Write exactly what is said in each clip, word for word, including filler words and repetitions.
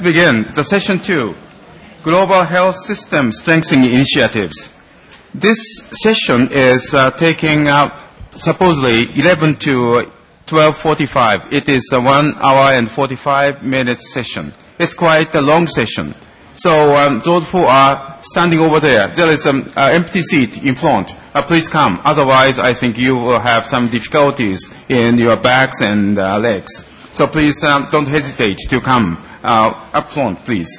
To begin, the session two, Global Health System Strengthening Initiatives. This session is uh, taking uh, supposedly eleven to twelve forty-five. It is a one hour and forty-five minutes session. It's quite a long session. So um, those who are standing over there, there is an uh, empty seat in front. Uh, please come. Otherwise, I think you will have some difficulties in your backs and uh, legs. So please um, don't hesitate to come uh, up front, please.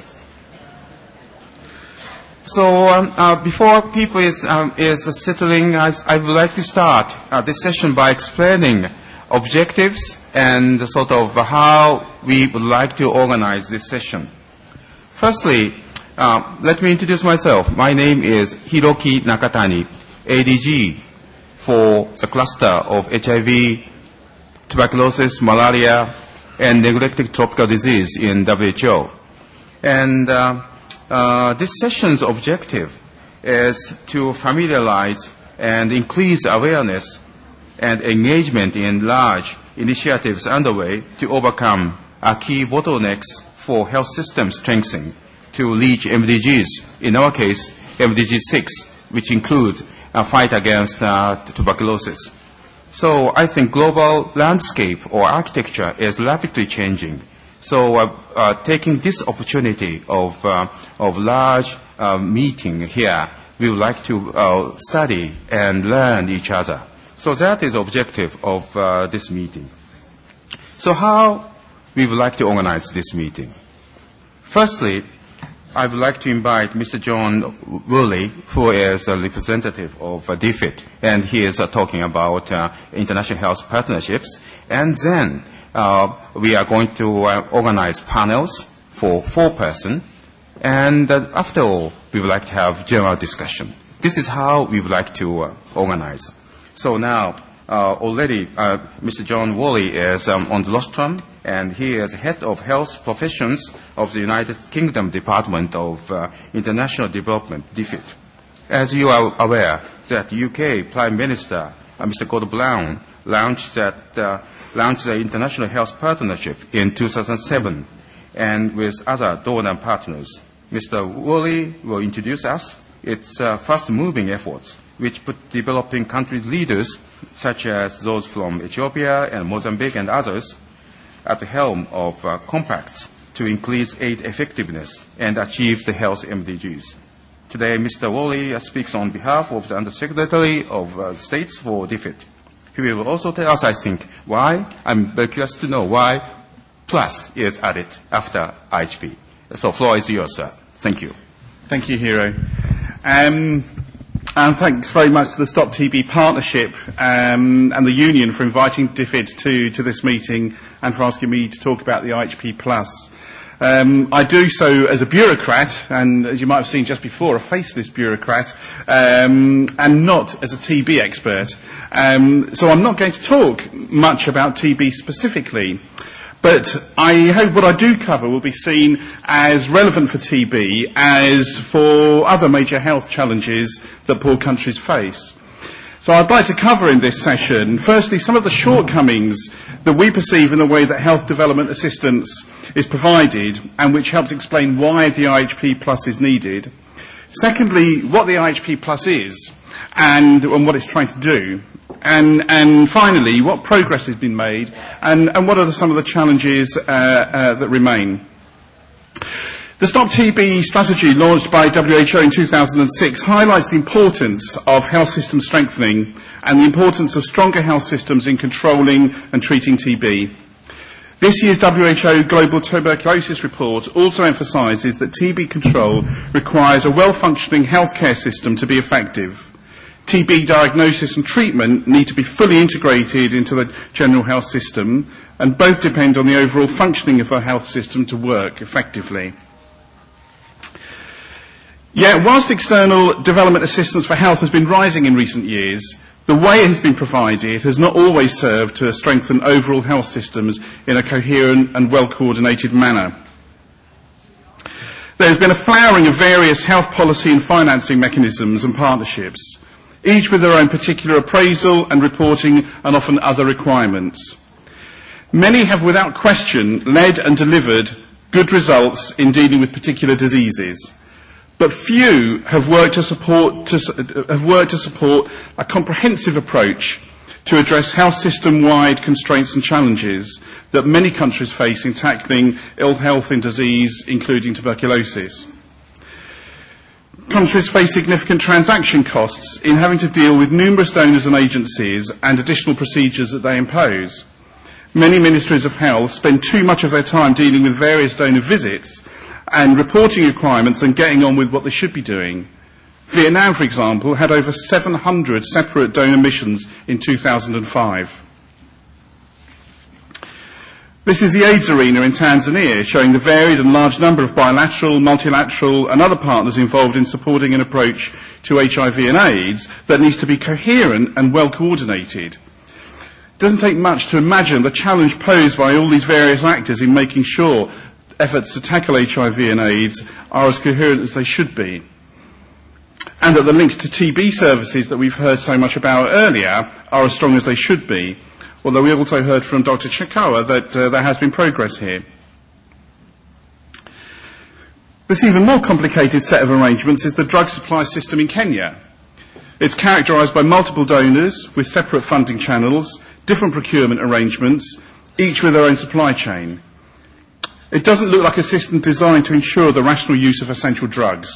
So um, uh, before people is, um, is settling, I, I would like to start uh, this session by explaining objectives and sort of how we would like to organize this session. Firstly, uh, let me introduce myself. My name is Hiroki Nakatani, A D G for the cluster of H I V, tuberculosis, malaria, and neglected tropical disease in W H O. And uh, uh, this session's objective is to familiarize and increase awareness and engagement in large initiatives underway to overcome uh, key bottlenecks for health system strengthening to reach M D Gs, in our case, M D G six, which include a fight against uh, tuberculosis. So I think global landscape or architecture is rapidly changing. So uh, uh, taking this opportunity of, uh, of large uh, meeting here, we would like to uh, study and learn each other. So that is the objective of uh, this meeting. So how we would like to organize this meeting? Firstly, I would like to invite Mister John Woolley, who is a representative of uh, D F I T, and he is uh, talking about uh, international health partnerships. And then uh, we are going to uh, organize panels for four persons. And uh, after all, we would like to have general discussion. This is how we would like to uh, organize. So now, uh, already uh, Mister John Woolley is um, on the rostrum, and he is head of health professions of the United Kingdom Department of uh, International Development, D F I T. As you are aware, that U K Prime Minister, uh, Mister Gordon Brown, launched, that, uh, launched the International Health Partnership in two thousand seven, and with other donor partners. Mister Woolley will introduce us its uh, fast-moving efforts, which put developing country leaders, such as those from Ethiopia and Mozambique and others, at the helm of uh, compacts to increase aid effectiveness and achieve the health M D Gs. Today, Mister Woolley uh, speaks on behalf of the Undersecretary of uh, States for D F I T. He will also tell us, I think, why. I'm very curious to know why plus is added after I H P. So, floor is yours, sir. Thank you. Thank you, Hiro. Um, And thanks very much to the Stop T B Partnership um, and the Union for inviting D F I T to, to this meeting and for asking me to talk about the I H P Plus. Um, I do so as a bureaucrat, and as you might have seen just before, a faceless bureaucrat, um, and not as a T B expert. Um, so I'm not going to talk much about T B specifically. But I hope what I do cover will be seen as relevant for T B as for other major health challenges that poor countries face. So I'd like to cover in this session, firstly, some of the shortcomings that we perceive in the way that health development assistance is provided and which helps explain why the I H P Plus is needed. Secondly, what the I H P Plus is and, and what it's trying to do. And, and finally, what progress has been made, and, and what are the, some of the challenges uh, uh, that remain. The Stop T B strategy, launched by W H O in two thousand six, highlights the importance of health system strengthening and the importance of stronger health systems in controlling and treating T B. This year's W H O Global Tuberculosis Report also emphasises that T B control requires a well-functioning healthcare system to be effective. T B diagnosis and treatment need to be fully integrated into the general health system, and both depend on the overall functioning of our health system to work effectively. Yet, whilst external development assistance for health has been rising in recent years, the way it has been provided has not always served to strengthen overall health systems in a coherent and well-coordinated manner. There has been a flowering of various health policy and financing mechanisms and partnerships, each with their own particular appraisal and reporting and often other requirements. Many have without question led and delivered good results in dealing with particular diseases. But few have worked to support, to, have worked to support a comprehensive approach to address health system-wide constraints and challenges that many countries face in tackling ill health and disease, including tuberculosis. Countries face significant transaction costs in having to deal with numerous donors and agencies and additional procedures that they impose. Many ministries of health spend too much of their time dealing with various donor visits and reporting requirements and getting on with what they should be doing. Vietnam, for example, had over seven hundred separate donor missions in two thousand five. This is the AIDS arena in Tanzania, showing the varied and large number of bilateral, multilateral and other partners involved in supporting an approach to H I V and AIDS that needs to be coherent and well coordinated. It doesn't take much to imagine the challenge posed by all these various actors in making sure efforts to tackle H I V and AIDS are as coherent as they should be. And that the links to T B services that we've heard so much about earlier are as strong as they should be, although we also heard from Doctor Chikawa that uh, there has been progress here. This even more complicated set of arrangements is the drug supply system in Kenya. It's characterised by multiple donors with separate funding channels, different procurement arrangements, each with their own supply chain. It doesn't look like a system designed to ensure the rational use of essential drugs.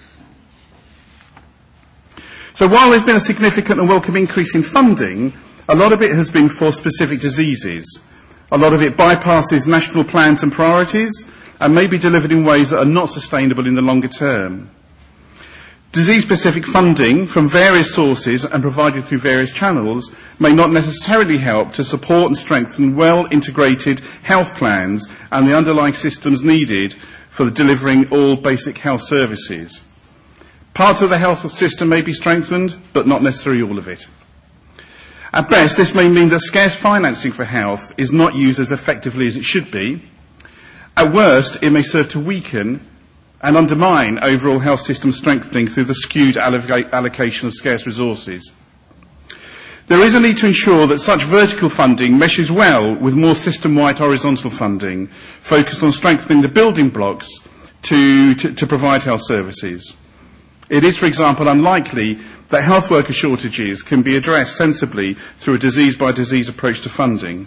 So while there's been a significant and welcome increase in funding, a lot of it has been for specific diseases. A lot of it bypasses national plans and priorities and may be delivered in ways that are not sustainable in the longer term. Disease-specific funding from various sources and provided through various channels may not necessarily help to support and strengthen well-integrated health plans and the underlying systems needed for delivering all basic health services. Parts of the health system may be strengthened, but not necessarily all of it. At best, this may mean that scarce financing for health is not used as effectively as it should be. At worst, it may serve to weaken and undermine overall health system strengthening through the skewed alloc- allocation of scarce resources. There is a need to ensure that such vertical funding meshes well with more system-wide horizontal funding, focused on strengthening the building blocks to, to, to provide health services. It is, for example, unlikely that health worker shortages can be addressed sensibly through a disease-by-disease approach to funding.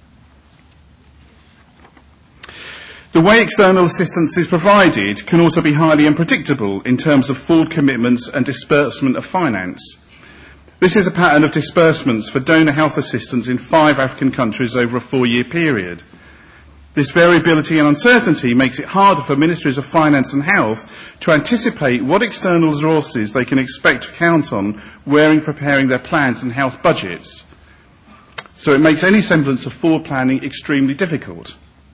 The way external assistance is provided can also be highly unpredictable in terms of forward commitments and disbursement of finance. This is a pattern of disbursements for donor health assistance in five African countries over a four-year period. This variability and uncertainty makes it harder for ministries of finance and health to anticipate what external resources they can expect to count on when preparing their plans and health budgets. So it makes any semblance of forward planning extremely difficult.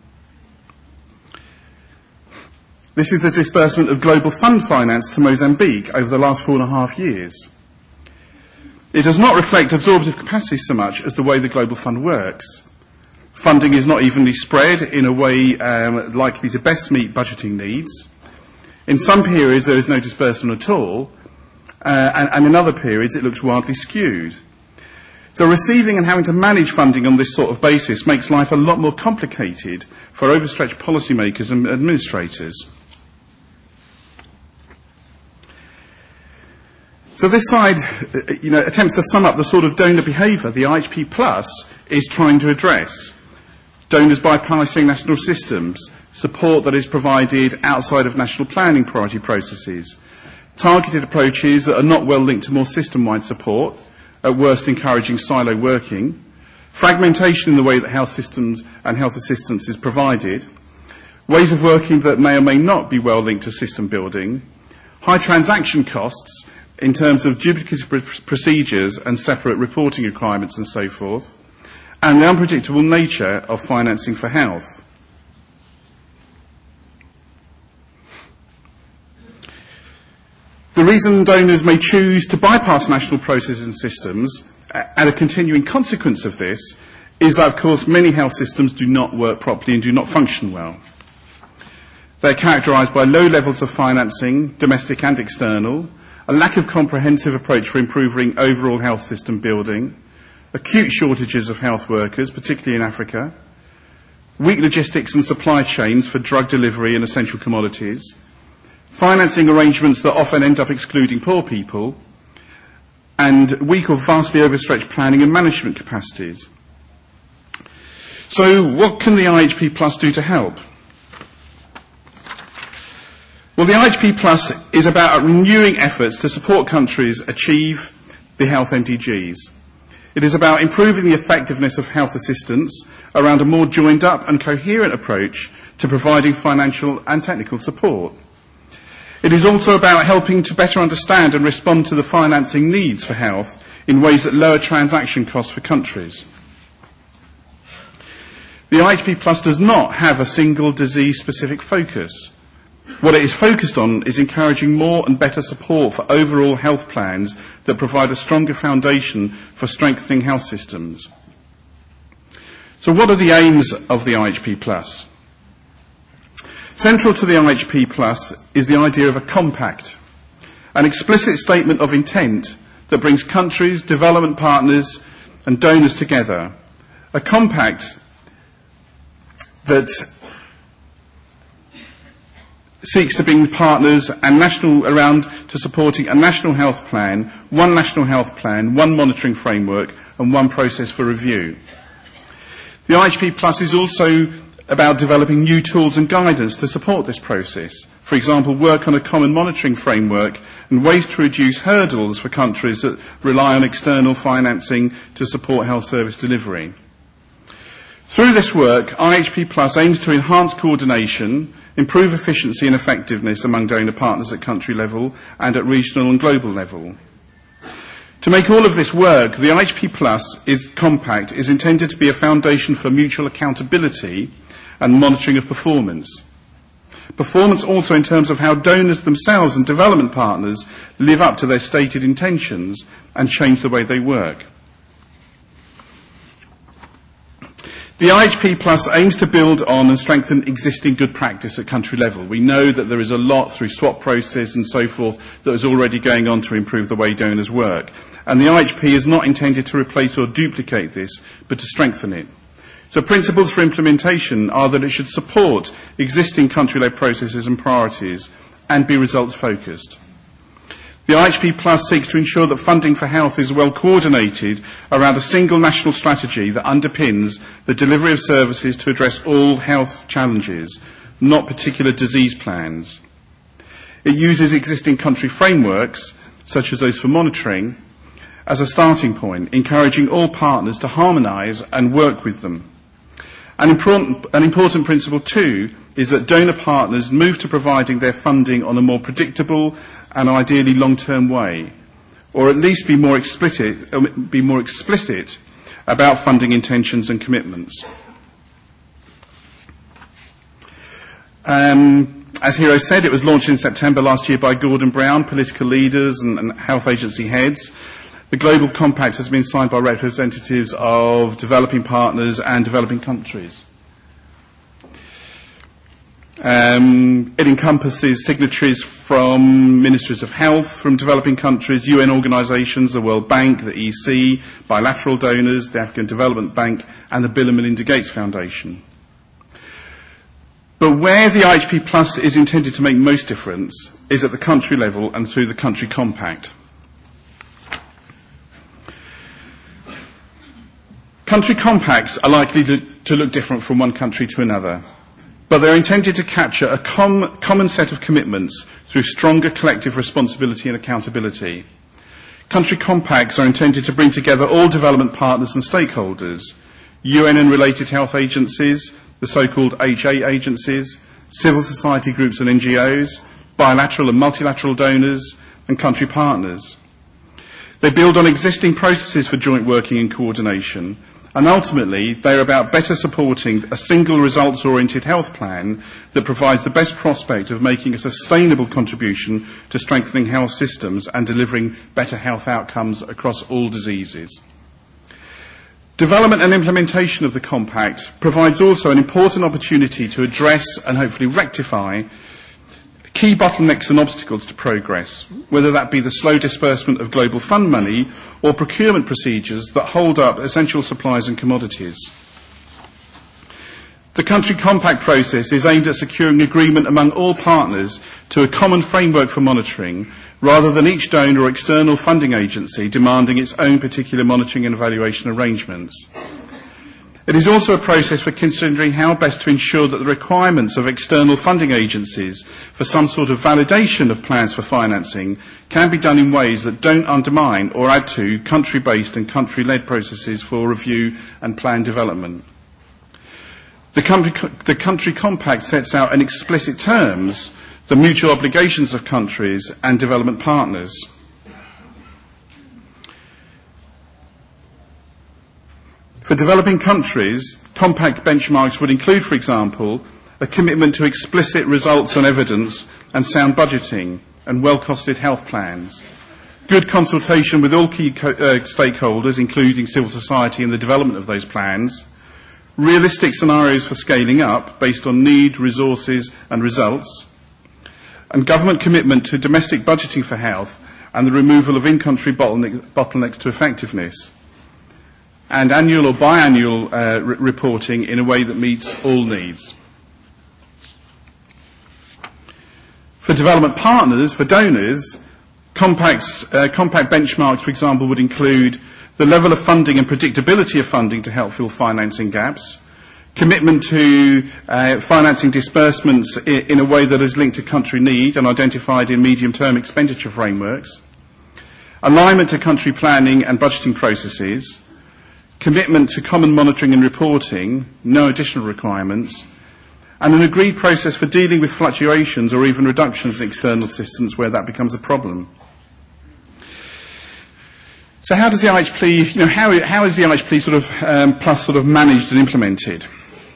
This is the disbursement of Global Fund finance to Mozambique over the last four and a half years. It does not reflect absorptive capacity so much as the way the Global Fund works. Funding is not evenly spread in a way um, likely to best meet budgeting needs. In some periods there is no disbursement at all, uh, and, and in other periods it looks wildly skewed. So receiving and having to manage funding on this sort of basis makes life a lot more complicated for overstretched policymakers and administrators. So this slide, you know, attempts to sum up the sort of donor behaviour the I H P Plus is trying to address. Donors bypassing national systems, support that is provided outside of national planning priority processes, targeted approaches that are not well linked to more system-wide support, at worst encouraging silo working, fragmentation in the way that health systems and health assistance is provided, ways of working that may or may not be well linked to system building, high transaction costs in terms of duplicative pr- procedures and separate reporting requirements and so forth, and the unpredictable nature of financing for health. The reason donors may choose to bypass national processes and systems, and a continuing consequence of this, is that, of course, many health systems do not work properly and do not function well. They're characterised by low levels of financing, domestic and external, a lack of comprehensive approach for improving overall health system building, acute shortages of health workers, particularly in Africa, weak logistics and supply chains for drug delivery and essential commodities, financing arrangements that often end up excluding poor people, and weak or vastly overstretched planning and management capacities. So what can the I H P Plus do to help? Well, the I H P Plus is about renewing efforts to support countries achieve the health M D Gs. It is about improving the effectiveness of health assistance around a more joined up and coherent approach to providing financial and technical support. It is also about helping to better understand and respond to the financing needs for health in ways that lower transaction costs for countries. The I H P Plus does not have a single disease-specific focus. What it is focused on is encouraging more and better support for overall health plans that provide a stronger foundation for strengthening health systems. So what are the aims of the I H P Plus? Central to the I H P Plus is the idea of a compact, an explicit statement of intent that brings countries, development partners and donors together. A compact that seeks to bring partners and national around to supporting a national health plan, one national health plan, one monitoring framework and one process for review. The I H P Plus is also about developing new tools and guidance to support this process. For example, work on a common monitoring framework and ways to reduce hurdles for countries that rely on external financing to support health service delivery. Through this work, I H P Plus aims to enhance coordination, improve efficiency and effectiveness among donor partners at country level and at regional and global level. To make all of this work, the I H P Plus is compact is intended to be a foundation for mutual accountability and monitoring of performance. Performance also in terms of how donors themselves and development partners live up to their stated intentions and change the way they work. The I H P Plus aims to build on and strengthen existing good practice at country level. We know that there is a lot through swap process and so forth that is already going on to improve the way donors work. And the I H P is not intended to replace or duplicate this, but to strengthen it. So principles for implementation are that it should support existing country-led processes and priorities and be results-focused. The I H P Plus seeks to ensure that funding for health is well coordinated around a single national strategy that underpins the delivery of services to address all health challenges, not particular disease plans. It uses existing country frameworks, such as those for monitoring, as a starting point, encouraging all partners to harmonise and work with them. An important, an important principle too is that donor partners move to providing their funding on a more predictable and ideally long-term way, or at least be more explicit, be more explicit about funding intentions and commitments. Um, as Hiro said, it was launched in September last year by Gordon Brown, political leaders and, and health agency heads. The Global Compact has been signed by representatives of developing partners and developing countries. Um, it encompasses signatories from ministries of health from developing countries, U N organisations, the World Bank, the E C, bilateral donors, the African Development Bank and the Bill and Melinda Gates Foundation. But where the I H P Plus is intended to make most difference is at the country level and through the Country Compact. Country compacts are likely to, to look different from one country to another, but they're intended to capture a com- common set of commitments through stronger collective responsibility and accountability. Country compacts are intended to bring together all development partners and stakeholders, U N and related health agencies, the so-called H A agencies, civil society groups and N G Os, bilateral and multilateral donors, and country partners. They build on existing processes for joint working and coordination, and ultimately they're about better supporting a single results-oriented health plan that provides the best prospect of making a sustainable contribution to strengthening health systems and delivering better health outcomes across all diseases. Development and implementation of the Compact provides also an important opportunity to address and hopefully rectify key bottlenecks and obstacles to progress, whether that be the slow disbursement of global fund money or procurement procedures that hold up essential supplies and commodities. The Country Compact process is aimed at securing agreement among all partners to a common framework for monitoring, rather than each donor or external funding agency demanding its own particular monitoring and evaluation arrangements. It is also a process for considering how best to ensure that the requirements of external funding agencies for some sort of validation of plans for financing can be done in ways that don't undermine or add to country-based and country-led processes for review and plan development. The country, the Country Compact sets out in explicit terms the mutual obligations of countries and development partners. For developing countries, Compact benchmarks would include, for example, a commitment to explicit results on evidence and sound budgeting and well-costed health plans, good consultation with all key co- uh, stakeholders, including civil society, in the development of those plans, realistic scenarios for scaling up based on need, resources and results, and government commitment to domestic budgeting for health and the removal of in-country bottleneck, bottlenecks to effectiveness, and annual or biannual uh, re- reporting in a way that meets all needs. For development partners, for donors, compacts, uh, compact benchmarks, for example, would include the level of funding and predictability of funding to help fill financing gaps, commitment to uh, financing disbursements i- in a way that is linked to country need and identified in medium-term expenditure frameworks, alignment to country planning and budgeting processes, commitment to common monitoring and reporting, no additional requirements, and an agreed process for dealing with fluctuations or even reductions in external assistance where that becomes a problem. So how does the I H P, you know, how, how is the I H P sort of um, Plus sort of managed and implemented?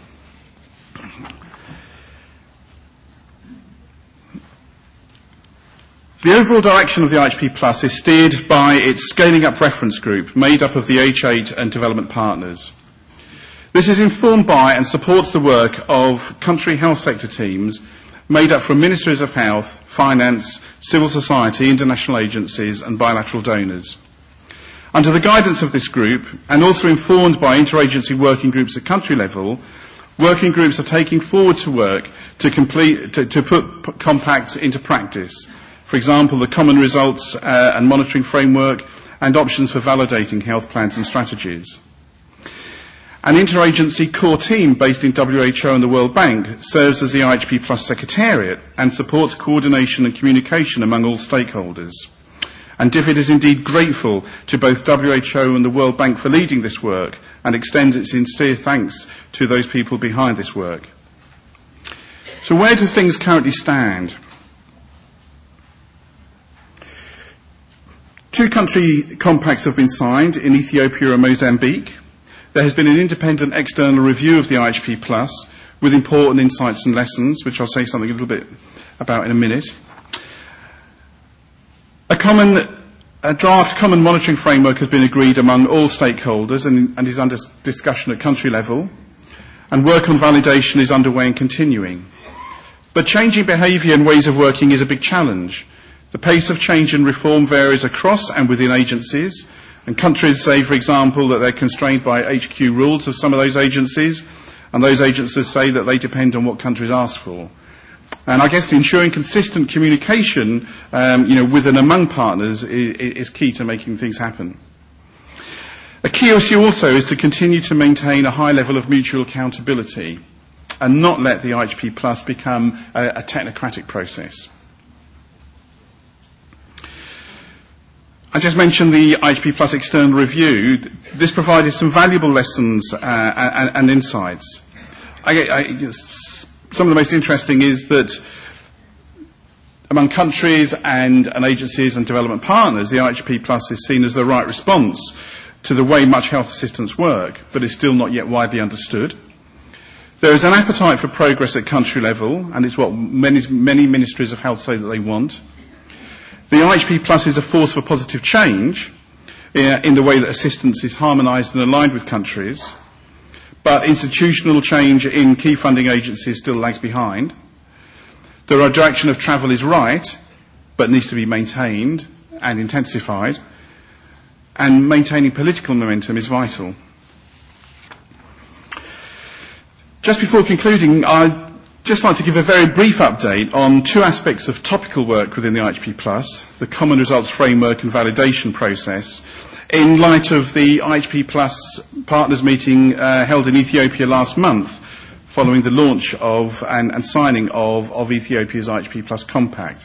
The overall direction of the I H P Plus is steered by its Scaling Up Reference Group, made up of the H eight and development partners. This is informed by and supports the work of country health sector teams made up from ministries of health, finance, civil society, international agencies and bilateral donors. Under the guidance of this group, and also informed by interagency working groups at country level, working groups are taking forward to work to, complete, to, to put p- compacts into practice. For example, the common results uh, and monitoring framework and options for validating health plans and strategies. An interagency core team based in W H O and the World Bank serves as the I H P Plus Secretariat and supports coordination and communication among all stakeholders. And DFID is indeed grateful to both W H O and the World Bank for leading this work and extends its sincere thanks to those people behind this work. So where do things currently stand? Two country compacts have been signed in Ethiopia and Mozambique. There has been an independent external review of the I H P Plus with important insights and lessons, which I'll say something a little bit about in a minute. A common a draft common monitoring framework has been agreed among all stakeholders and, and is under discussion at country level, and work on validation is underway and continuing. But changing behaviour and ways of working is a big challenge. The pace of change and reform varies across and within agencies, and countries say, for example, that they're constrained by H Q rules of some of those agencies, and those agencies say that they depend on what countries ask for. And I guess ensuring consistent communication, um, you know, with and among partners is, is key to making things happen. A key issue also is to continue to maintain a high level of mutual accountability and not let the I H P Plus become a, a technocratic process. I just mentioned the I H P Plus external review. This provided some valuable lessons uh, and, and insights. I, I, some of the most interesting is that among countries and, and agencies and development partners, the I H P Plus is seen as the right response to the way much health assistance work, but is still not yet widely understood. There is an appetite for progress at country level, and it's what many, many ministries of health say that they want. The I H P Plus is a force for positive change uh, in the way that assistance is harmonised and aligned with countries, but institutional change in key funding agencies still lags behind. The direction of travel is right, but needs to be maintained and intensified, and maintaining political momentum is vital. Just before concluding, I'd just like to give a very brief update on two aspects of topical work within the I H P Plus, the Common Results Framework and Validation Process, in light of the I H P Plus partners meeting uh, held in Ethiopia last month, following the launch of and, and signing of, of Ethiopia's I H P Plus Compact.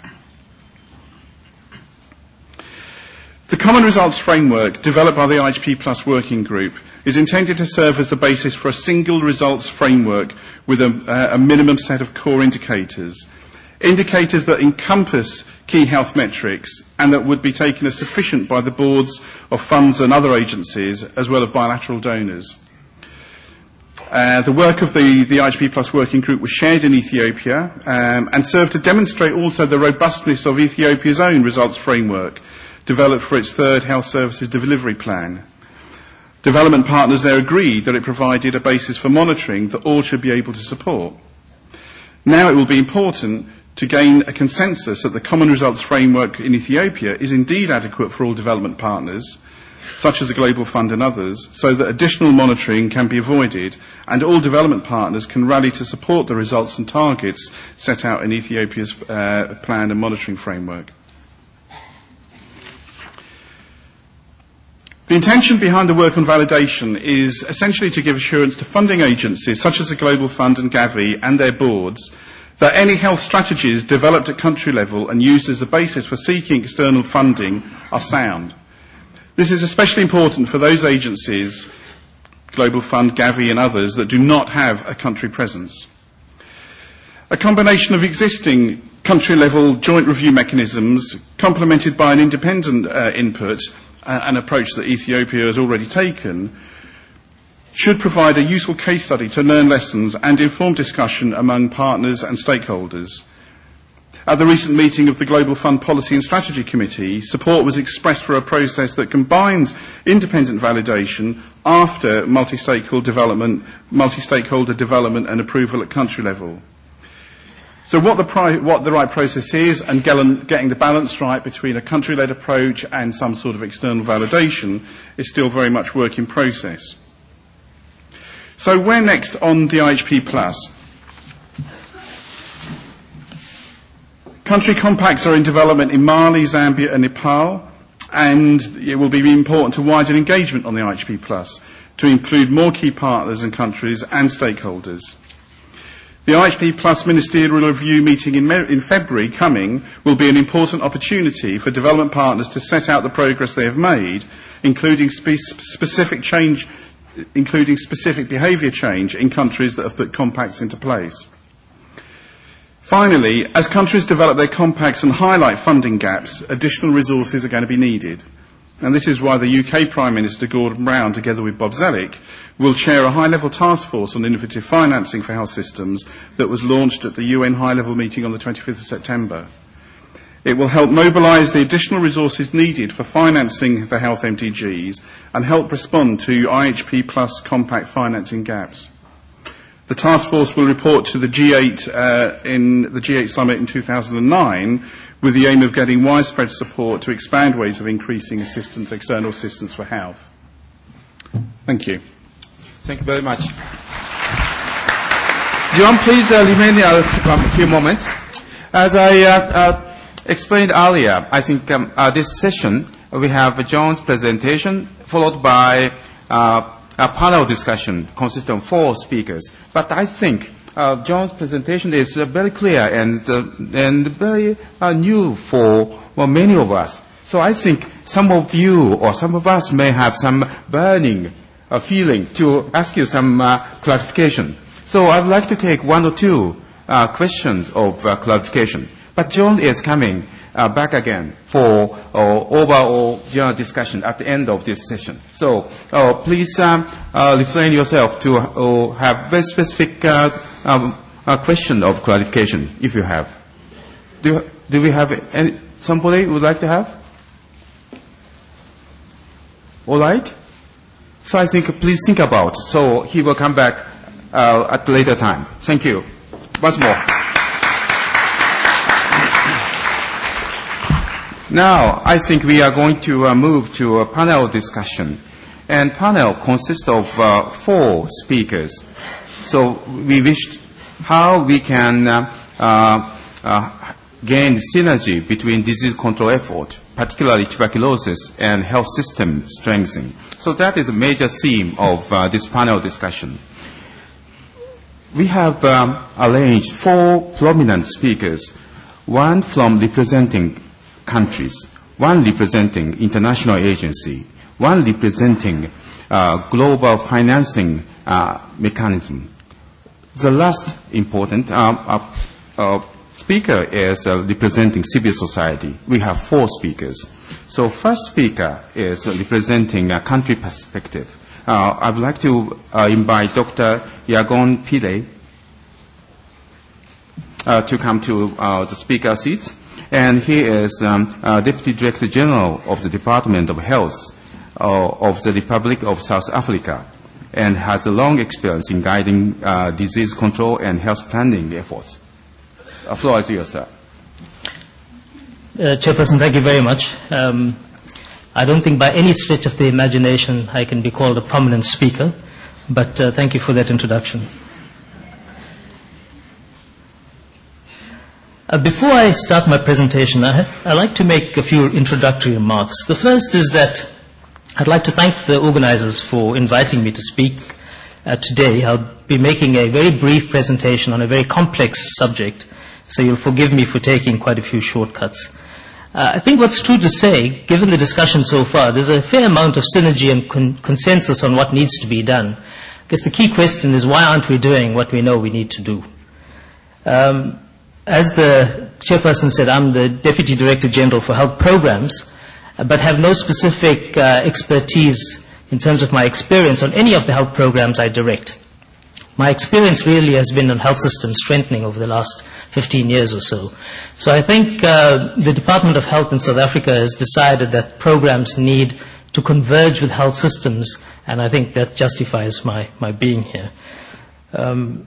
The Common Results Framework, developed by the I H P Plus Working Group, is intended to serve as the basis for a single results framework with a, uh, a minimum set of core indicators, indicators that encompass key health metrics and that would be taken as sufficient by the boards of funds and other agencies, as well as bilateral donors. Uh, the work of the, the I H P Plus Working Group was shared in Ethiopia um, and served to demonstrate also the robustness of Ethiopia's own results framework, developed for its third health services delivery plan. Development partners there agreed that it provided a basis for monitoring that all should be able to support. Now it will be important to gain a consensus that the Common Results Framework in Ethiopia is indeed adequate for all development partners, such as the Global Fund and others, so that additional monitoring can be avoided and all development partners can rally to support the results and targets set out in Ethiopia's uh, plan and monitoring framework. The intention behind the work on validation is essentially to give assurance to funding agencies such as the Global Fund and Gavi and their boards that any health strategies developed at country level and used as the basis for seeking external funding are sound. This is especially important for those agencies, Global Fund, Gavi and others, that do not have a country presence. A combination of existing country-level joint review mechanisms, complemented by an independent uh, input, an approach that Ethiopia has already taken, should provide a useful case study to learn lessons and inform discussion among partners and stakeholders. At the recent meeting of the Global Fund Policy and Strategy Committee, support was expressed for a process that combines independent validation after multi-stakeholder development, multi-stakeholder development and approval at country level. So what the, pri- what the right process is and getting the balance right between a country-led approach and some sort of external validation is still very much work in process. So where next on the I H P Plus? Country compacts are in development in Mali, Zambia and Nepal, and it will be important to widen engagement on the I H P Plus to include more key partners and countries and stakeholders. The I H P Plus Ministerial Review meeting in, in February coming will be an important opportunity for development partners to set out the progress they have made, including spe- specific change, including specific behaviour change in countries that have put compacts into place. Finally, as countries develop their compacts and highlight funding gaps, additional resources are going to be needed. And this is why the U K Prime Minister Gordon Brown, together with Bob Zellick, will chair a high-level task force on innovative financing for health systems that was launched at the U N high-level meeting on the twenty-fifth of September. It will help mobilise the additional resources needed for financing the health M D Gs and help respond to I H P Plus compact financing gaps. The task force will report to the G eight uh, in the G eight summit in two thousand nine with the aim of getting widespread support to expand ways of increasing assistance, external assistance for health. Thank you. Thank you very much. John, please uh, remain there a few moments. As I uh, uh, explained earlier, I think um, uh, this session we have John's presentation followed by uh, a panel discussion consisting of four speakers. But I think uh, John's presentation is uh, very clear and uh, and very uh, new for well, many of us. So I think some of you or some of us may have some burning uh, feeling to ask you some uh, clarification. So I would like to take one or two uh, questions of uh, clarification. But John is coming uh, back again for uh, overall general discussion at the end of this session. So uh, please um, uh, refrain yourself to uh, have very specific uh, um, uh, question of clarification if you have. Do, you, do we have any, somebody would like to have? All right? So I think please think about. So he will come back uh, at a later time. Thank you. Once more. Now, I think we are going to uh, move to a panel discussion. And panel consists of uh, four speakers. So we wished how we can uh, uh, uh, gain synergy between disease control effort, particularly tuberculosis, and health system strengthening. So that is a major theme of uh, this panel discussion. We have um, arranged four prominent speakers, one from representing countries, one representing international agency, one representing uh, global financing uh, mechanism. The last important um, uh, uh, speaker is uh, representing civil society. We have four speakers. So first speaker is uh, representing a country perspective. Uh, I would like to uh, invite Doctor Yagon Pillay uh, to come to uh, the speaker seats. And he is um, uh, Deputy Director General of the Department of Health uh, of the Republic of South Africa and has a long experience in guiding uh, disease control and health planning efforts. The floor is yours, sir. Uh, Chairperson, thank you very much. Um, I don't think by any stretch of the imagination I can be called a prominent speaker, but uh, thank you for that introduction. Uh, before I start my presentation, I, I'd like to make a few introductory remarks. The first is that I'd like to thank the organizers for inviting me to speak uh, today. I'll be making a very brief presentation on a very complex subject, so you'll forgive me for taking quite a few shortcuts. Uh, I think what's true to say, given the discussion so far, there's a fair amount of synergy and con- consensus on what needs to be done. I guess the key question is, why aren't we doing what we know we need to do? Um, As the chairperson said, I'm the Deputy Director General for Health Programs, uh, but have no specific uh, expertise in terms of my experience on any of the health programs I direct. My experience really has been on health system strengthening over the last fifteen years or so. So I think uh, the Department of Health in South Africa has decided that programs need to converge with health systems, and I think that justifies my, my being here. Um,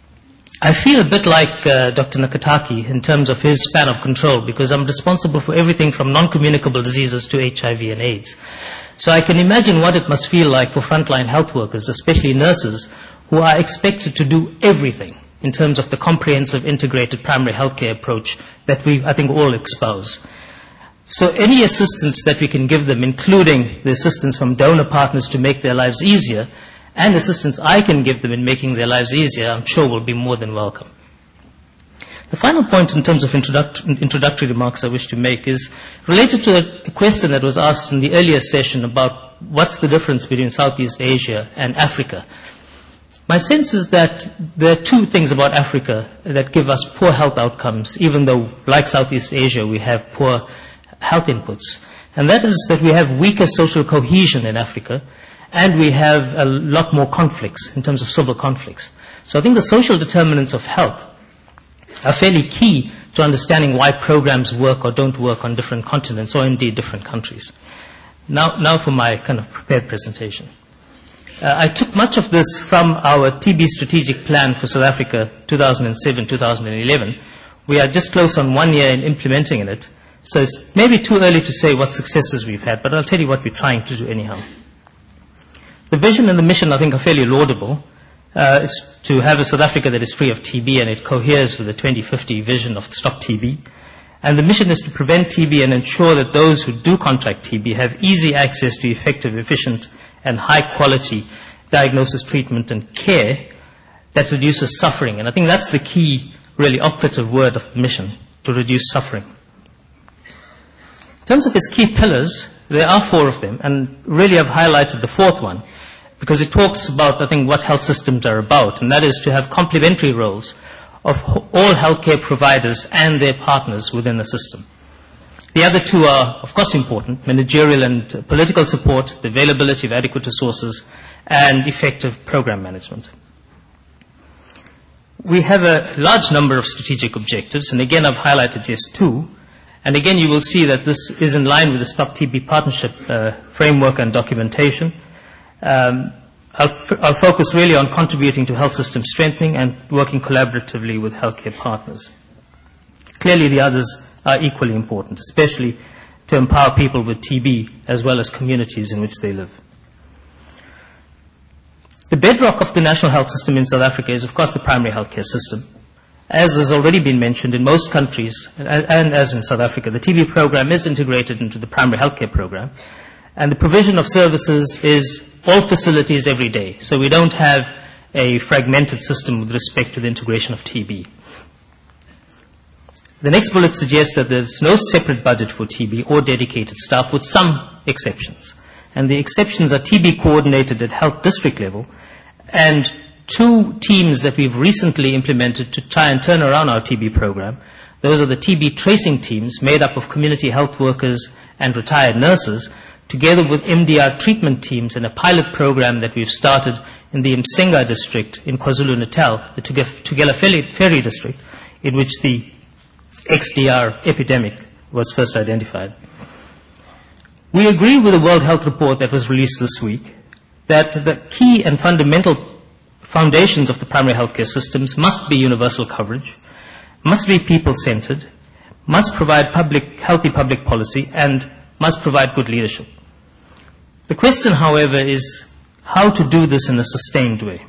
I feel a bit like uh, Doctor Nakataki in terms of his span of control, because I'm responsible for everything from non-communicable diseases to H I V and AIDS. So I can imagine what it must feel like for frontline health workers, especially nurses, who are expected to do everything in terms of the comprehensive integrated primary healthcare approach that we, I think, all espouse. So any assistance that we can give them, including the assistance from donor partners to make their lives easier, and assistance I can give them in making their lives easier, I'm sure will be more than welcome. The final point in terms of introduct- introductory remarks I wish to make is related to a, a question that was asked in the earlier session about what's the difference between Southeast Asia and Africa. My sense is that there are two things about Africa that give us poor health outcomes, even though, like Southeast Asia, we have poor health inputs. And that is that we have weaker social cohesion in Africa, and we have a lot more conflicts in terms of civil conflicts. So I think the social determinants of health are fairly key to understanding why programs work or don't work on different continents or indeed different countries. Now, now for my kind of prepared presentation. Uh, I took much of this from our T B strategic plan for South Africa two thousand seven to two thousand eleven. We are just close on one year in implementing it, so it's maybe too early to say what successes we've had, but I'll tell you what we're trying to do anyhow. The vision and the mission, I think, are fairly laudable. Uh, it's to have a South Africa that is free of T B, and it coheres with the twenty fifty vision of Stop T B. And the mission is to prevent T B and ensure that those who do contract T B have easy access to effective, efficient, and high-quality diagnosis, treatment, and care that reduces suffering. And I think that's the key, really operative word of the mission, to reduce suffering. In terms of its key pillars, there are four of them, and really I've highlighted the fourth one, because it talks about, I think, what health systems are about, and that is to have complementary roles of all healthcare providers and their partners within the system. The other two are, of course, important: managerial and uh, political support, the availability of adequate resources, and effective program management. We have a large number of strategic objectives, and again, I've highlighted just two. And again, you will see that this is in line with the Stop T B Partnership uh, framework and documentation. Um, I'll, f- I'll focus really on contributing to health system strengthening and working collaboratively with healthcare partners. Clearly, the others are equally important, especially to empower people with T B as well as communities in which they live. The bedrock of the national health system in South Africa is, of course, the primary healthcare system. As has already been mentioned, in most countries, and, and as in South Africa, the T B program is integrated into the primary healthcare program, and the provision of services is all facilities every day. So we don't have a fragmented system with respect to the integration of T B. The next bullet suggests that there's no separate budget for T B or dedicated staff, with some exceptions. And the exceptions are T B coordinated at health district level, and two teams that we've recently implemented to try and turn around our T B program. Those are the T B tracing teams made up of community health workers and retired nurses, together with M D R treatment teams in a pilot program that we've started in the Msinga district in KwaZulu-Natal, the Tugela Ferry district, in which the X D R epidemic was first identified. We agree with the World Health Report that was released this week that the key and fundamental foundations of the primary healthcare systems must be universal coverage, must be people-centered, must provide public, healthy public policy, and must provide good leadership. The question, however, is how to do this in a sustained way.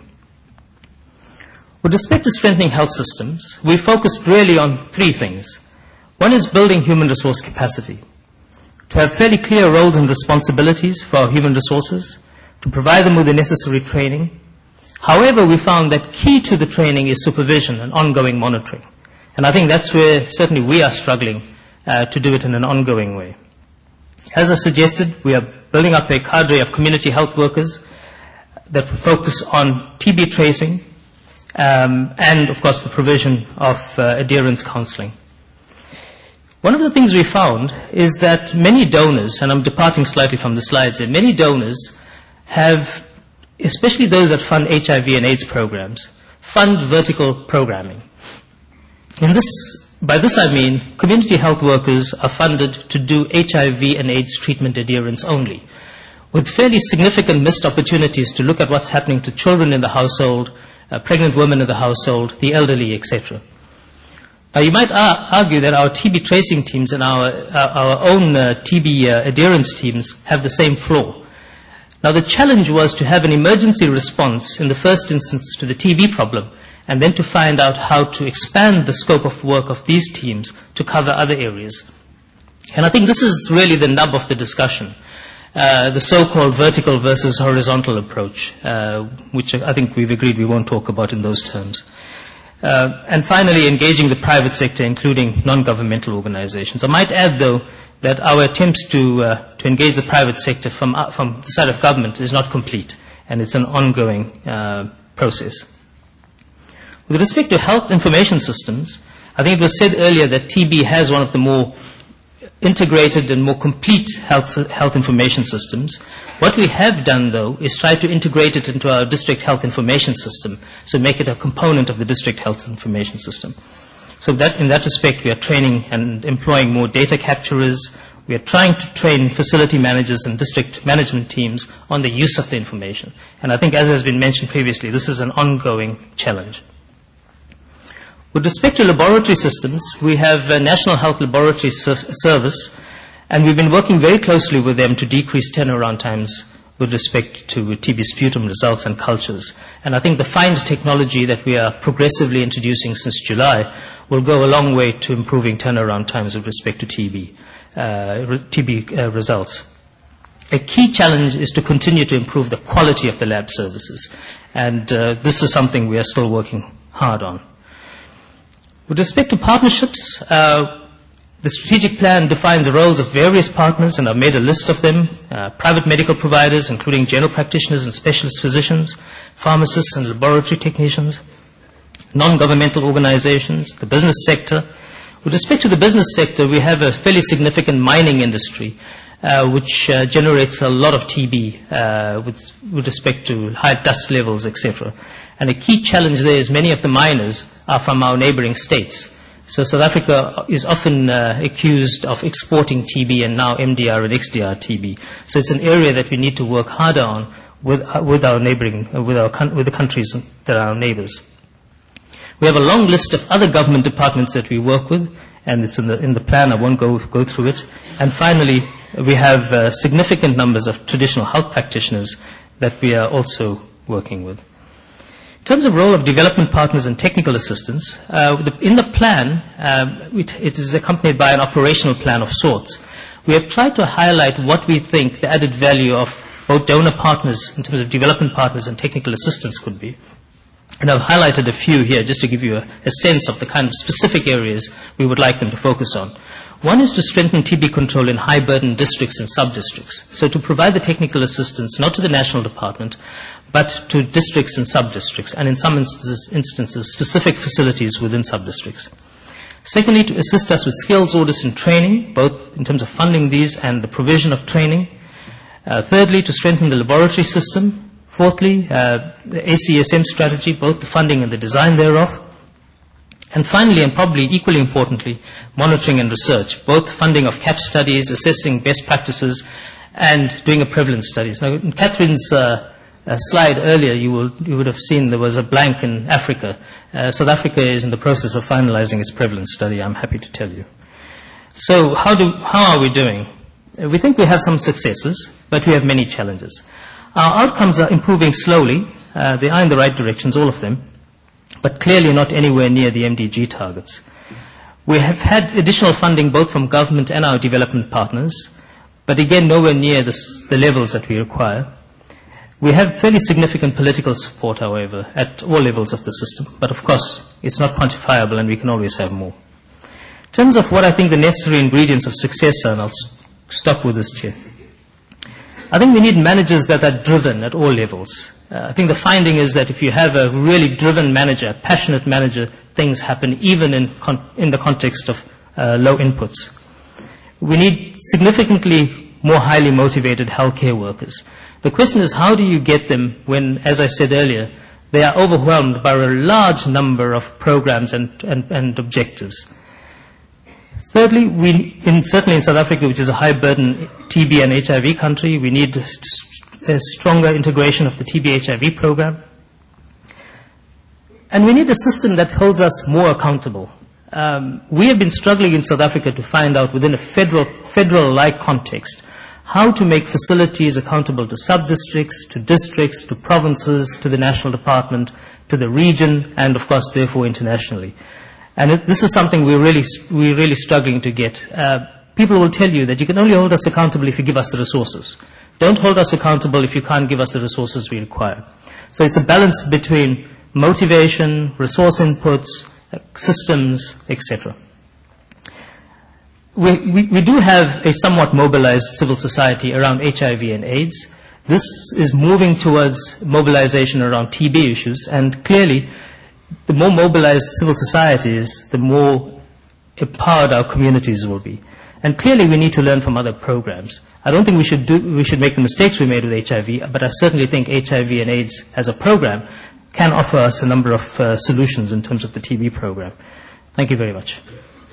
With respect to strengthening health systems, we focused really on three things. One is building human resource capacity, to have fairly clear roles and responsibilities for our human resources, to provide them with the necessary training. However, we found that key to the training is supervision and ongoing monitoring. And I think that's where certainly we are struggling uh, to do it in an ongoing way. As I suggested, we are building up a cadre of community health workers that focus on T B tracing um, and, of course, the provision of uh, adherence counseling. One of the things we found is that many donors, and I'm departing slightly from the slides here, many donors have, especially those that fund H I V and AIDS programs, fund vertical programming. In this, by this I mean community health workers are funded to do H I V and AIDS treatment adherence only, with fairly significant missed opportunities to look at what's happening to children in the household, uh, pregnant women in the household, the elderly, et cetera. Now, you might ar- argue that our T B tracing teams and our, our, our own uh, T B uh, adherence teams have the same flaw. Now, the challenge was to have an emergency response in the first instance to the T B problem, and then to find out how to expand the scope of work of these teams to cover other areas. And I think this is really the nub of the discussion, uh, the so-called vertical versus horizontal approach, uh, which I think we've agreed we won't talk about in those terms. Uh, and finally, engaging the private sector, including non-governmental organizations. I might add, though, that our attempts to, uh, to engage the private sector from, uh, from the side of government is not complete, and it's an ongoing uh, process. With respect to health information systems, I think it was said earlier that T B has one of the more integrated and more complete health, health information systems. What we have done, though, is try to integrate it into our district health information system, so make it a component of the district health information system. So that, in that respect, we are training and employing more data capturers. We are trying to train facility managers and district management teams on the use of the information. And I think, as has been mentioned previously, this is an ongoing challenge. With respect to laboratory systems, we have a National Health Laboratory Service, and we've been working very closely with them to decrease turnaround times with respect to T B sputum results and cultures. And I think the FIND technology that we are progressively introducing since July will go a long way to improving turnaround times with respect to T B, uh, T B uh, results. A key challenge is to continue to improve the quality of the lab services, and uh, this is something we are still working hard on. With respect to partnerships, uh, the strategic plan defines the roles of various partners, and I've made a list of them: uh, private medical providers, including general practitioners and specialist physicians, pharmacists and laboratory technicians, non-governmental organizations, the business sector. With respect to the business sector, we have a fairly significant mining industry, uh, which uh, generates a lot of T B uh, with, with respect to high dust levels, et cetera. And a key challenge there is many of the miners are from our neighboring states. So South Africa is often uh, accused of exporting T B and now M D R and X D R T B. So it's an area that we need to work harder on with, uh, with our neighboring, uh, with, our con- with the countries that are our neighbors. We have a long list of other government departments that we work with, and it's in the, in the plan. I won't go, go through it. And finally, we have uh, significant numbers of traditional health practitioners that we are also working with. In terms of role of development partners and technical assistance, uh, the, in the plan, um, it, it is accompanied by an operational plan of sorts. We have tried to highlight what we think the added value of both donor partners in terms of development partners and technical assistance could be. And I've highlighted a few here just to give you a, a sense of the kind of specific areas we would like them to focus on. One is to strengthen T B control in high-burden districts and sub-districts. So to provide the technical assistance, not to the national department, but to districts and sub-districts, and in some instances, instances specific facilities within sub-districts. Secondly, to assist us with skills audits and training, both in terms of funding these and the provision of training. Uh, thirdly, to strengthen the laboratory system. Fourthly, uh, the A C S M strategy, both the funding and the design thereof. And finally, and probably equally importantly, monitoring and research, both funding of C A P studies, assessing best practices, and doing a prevalence studies. Now, in Catherine's uh, uh, slide earlier, you, will, you would have seen there was a blank in Africa. Uh, South Africa is in the process of finalizing its prevalence study, I'm happy to tell you. So how, do, how are we doing? Uh, we think we have some successes, but we have many challenges. Our outcomes are improving slowly. Uh, they are in the right directions, all of them, but clearly not anywhere near the M D G targets. We have had additional funding both from government and our development partners, but again nowhere near this, the levels that we require. We have fairly significant political support, however, at all levels of the system, but of course it's not quantifiable and we can always have more. In terms of what I think the necessary ingredients of success are, and I'll s- stop with this, Chair. I think we need managers that are driven at all levels. Uh, I think the finding is that if you have a really driven manager, a passionate manager, things happen even in, con- in the context of uh, low inputs. We need significantly more highly motivated healthcare workers. The question is, how do you get them when, as I said earlier, they are overwhelmed by a large number of programs and, and, and objectives? Thirdly, we, in, certainly in South Africa, which is a high-burden T B and H I V country, we need a, st- a stronger integration of the T B H I V program. And we need a system that holds us more accountable. Um, we have been struggling in South Africa to find out within a federal, federal-like context how to make facilities accountable to sub-districts, to districts, to provinces, to the national department, to the region, and of course, therefore, internationally. And it, this is something we're really, we're really struggling to get. Uh, people will tell you that you can only hold us accountable if you give us the resources. Don't hold us accountable if you can't give us the resources we require. So it's a balance between motivation, resource inputs, uh, systems, et cetera. We, we, we do have a somewhat mobilized civil society around H I V and AIDS. This is moving towards mobilization around T B issues, and clearly, the more mobilized civil society is, the more empowered our communities will be. And clearly we need to learn from other programs. I don't think we should, do, we should make the mistakes we made with H I V, but I certainly think H I V and AIDS as a program can offer us a number of uh, solutions in terms of the T B program. Thank you very much.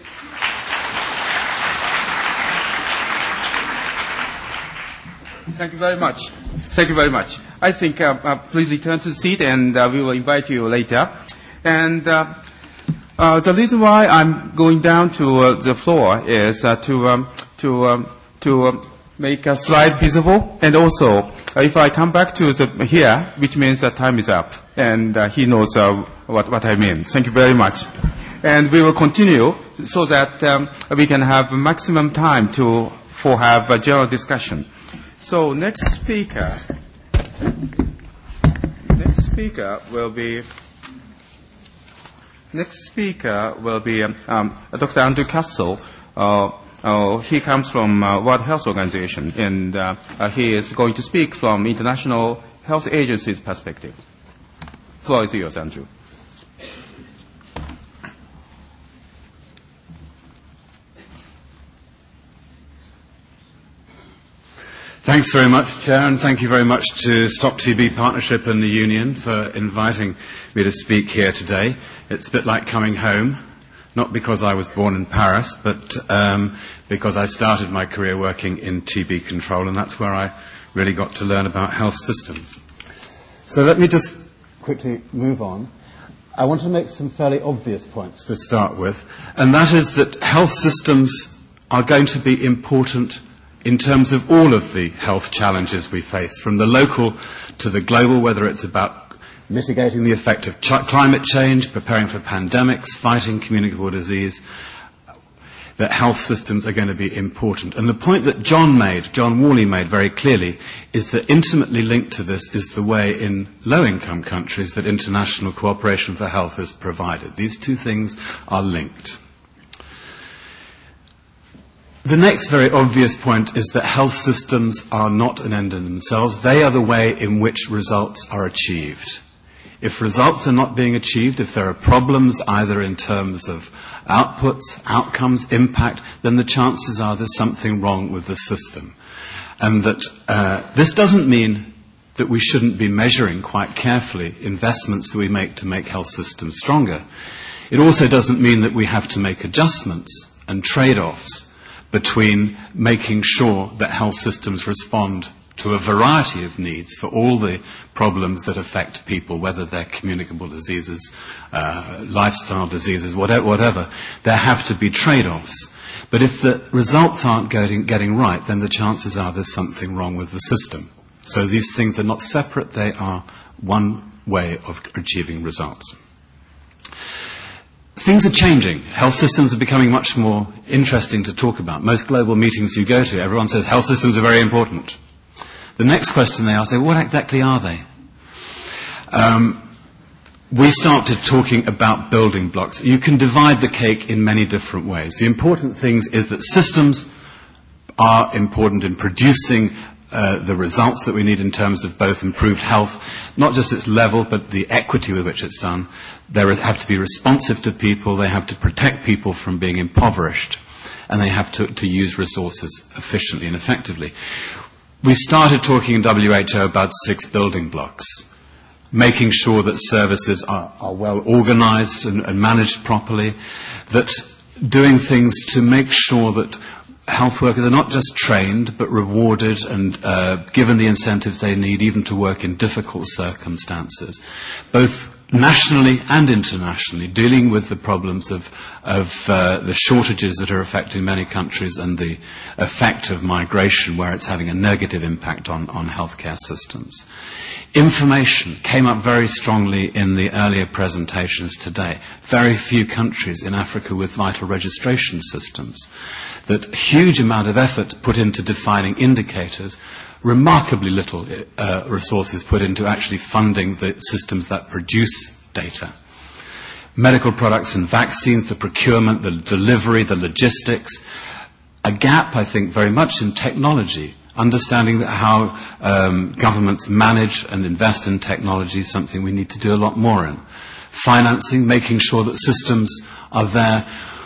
Thank you very much. Thank you very much. I think uh, uh, please return to the seat, and uh, we will invite you later. And uh, uh, the reason why I'm going down to uh, the floor is uh, to um, to um, to um, make a slide visible, and also uh, if I come back to the here, which means that time is up, and uh, he knows uh, what what I mean. Thank you very much. And we will continue so that um, we can have maximum time to for have a general discussion. So next speaker, next speaker will be. Next speaker will be um, um, Doctor Andrew Castle. Uh, uh, he comes from uh, World Health Organization, and uh, uh, he is going to speak from International Health Agency's perspective. Floor is yours, Andrew. Thanks very much, Chair, and thank you very much to Stop T B Partnership and the Union for inviting me to speak here today. It's a bit like coming home, not because I was born in Paris, but um, because I started my career working in T B control, and that's where I really got to learn about health systems. So let me just quickly move on. I want to make some fairly obvious points to start with, and that is that health systems are going to be important in terms of all of the health challenges we face, from the local to the global, whether it's about mitigating the effect of ch- climate change, preparing for pandemics, fighting communicable disease, that health systems are going to be important. And the point that John made, John Worley made very clearly, is that intimately linked to this is the way in low-income countries that international cooperation for health is provided. These two things are linked. The next very obvious point is that health systems are not an end in themselves. They are the way in which results are achieved. If results are not being achieved, if there are problems either in terms of outputs, outcomes, impact, then the chances are there's something wrong with the system. And that uh, this doesn't mean that we shouldn't be measuring quite carefully investments that we make to make health systems stronger. It also doesn't mean that we have to make adjustments and trade-offs between making sure that health systems respond to a variety of needs for all the problems that affect people, whether they're communicable diseases, uh, lifestyle diseases, whatever, whatever. There have to be trade-offs. But if the results aren't getting, getting right, then the chances are there's something wrong with the system. So these things are not separate, they are one way of achieving results. Things are changing. Health systems are becoming much more interesting to talk about. Most global meetings you go to, everyone says health systems are very important. The next question they ask is, what exactly are they? Um, we started talking about building blocks. You can divide the cake in many different ways. The important thing is that systems are important in producing uh, the results that we need in terms of both improved health, not just its level, but the equity with which it's done. They have to be responsive to people, they have to protect people from being impoverished, and they have to, to use resources efficiently and effectively. We started talking in W H O about six building blocks, making sure that services are, are well organized and, and managed properly, that doing things to make sure that health workers are not just trained but rewarded and uh, given the incentives they need even to work in difficult circumstances, both nationally and internationally, dealing with the problems of, of uh, the shortages that are affecting many countries and the effect of migration where it's having a negative impact on, on healthcare systems. Information came up very strongly in the earlier presentations today. Very few countries in Africa with vital registration systems. That huge amount of effort put into defining indicators, remarkably little uh, resources put into actually funding the systems that produce data. Medical products and vaccines, the procurement, the delivery, the logistics. A gap, I think, very much in technology. Understanding how um, governments manage and invest in technology is something we need to do a lot more in. Financing, making sure that systems are there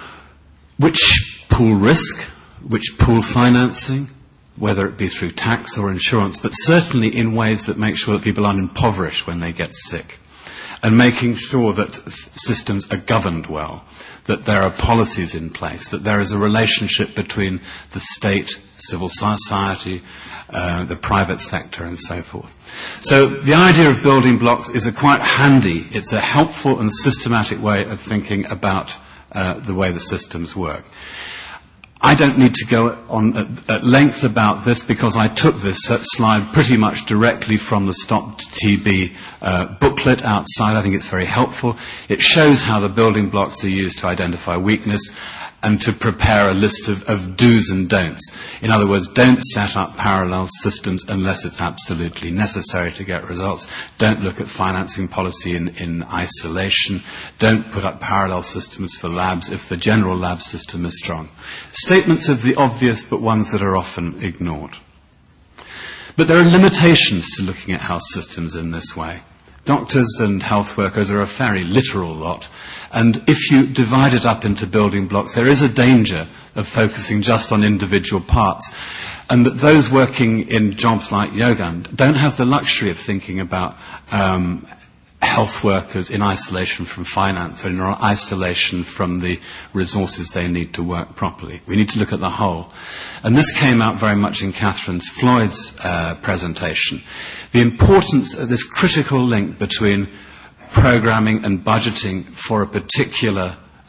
which pool risk, which pool financing, whether it be through tax or insurance, but certainly in ways that make sure that people aren't impoverished when they get sick. And making sure that systems are governed well, that there are policies in place, that there is a relationship between the state, civil society, uh, the private sector, and so forth. So the idea of building blocks is a quite handy, it's a helpful and systematic way of thinking about uh, the way the systems work. I don't need to go on at, at length about this because I took this slide pretty much directly from the Stop T B uh, booklet outside. I think it's very helpful. It shows how the building blocks are used to identify weakness and to prepare a list of, of do's and don'ts. In other words, don't set up parallel systems unless it's absolutely necessary to get results. Don't look at financing policy in, in isolation. Don't put up parallel systems for labs if the general lab system is strong. Statements of the obvious, but ones that are often ignored. But there are limitations to looking at health systems in this way. Doctors and health workers are a very literal lot. And if you divide it up into building blocks, there is a danger of focusing just on individual parts. And that those working in jobs like Yogan don't have the luxury of thinking about um, health workers in isolation from finance or in isolation from the resources they need to work properly. We need to look at the whole. And this came out very much in Catherine Floyd's uh, presentation. The importance of this critical link between programming and budgeting for a particular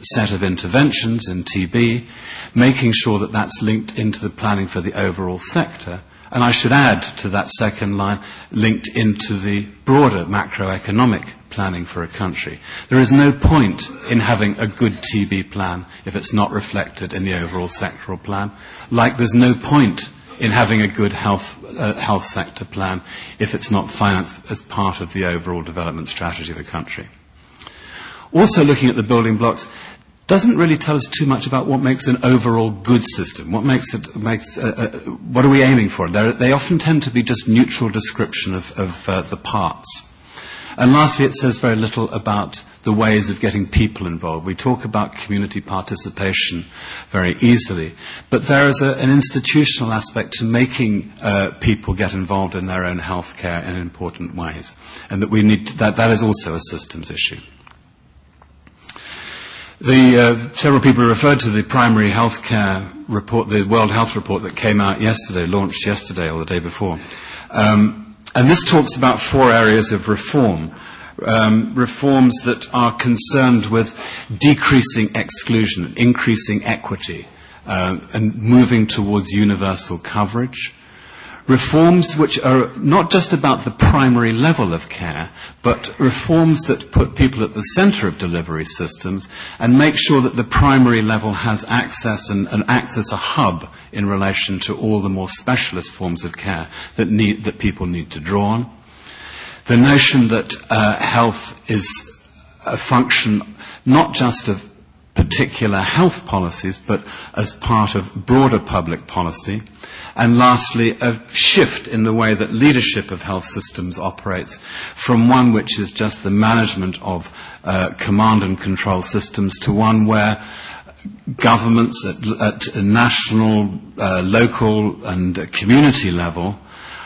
set of interventions in T B, making sure that that's linked into the planning for the overall sector. And I should add to that second line, linked into the broader macroeconomic planning for a country. There is no point in having a good T B plan if it's not reflected in the overall sectoral plan, like there's no point in having a good health, uh, health sector plan if it's not financed as part of the overall development strategy of a country. Also looking at the building blocks doesn't really tell us too much about what makes an overall good system. What makes it, makes, uh, uh, what are we aiming for? They're, they often tend to be just neutral description of, of uh, the parts. And lastly, it says very little about the ways of getting people involved. We talk about community participation very easily, but there is a, an institutional aspect to making uh, people get involved in their own health care in important ways, and that we need to, that, that is also a systems issue. The, uh, several people referred to the primary health care report, the World Health Report that came out yesterday, launched yesterday or the day before. Um, and this talks about four areas of reform. Um, reforms that are concerned with decreasing exclusion, increasing equity, uh, and moving towards universal coverage. Reforms which are not just about the primary level of care, but reforms that put people at the centre of delivery systems and make sure that the primary level has access and, and acts as a hub in relation to all the more specialist forms of care that, need, that people need to draw on. The notion that uh, health is a function not just of particular health policies, but as part of broader public policy. And lastly, a shift in the way that leadership of health systems operates from one which is just the management of uh, command and control systems to one where governments at, at national, uh, local and uh, community level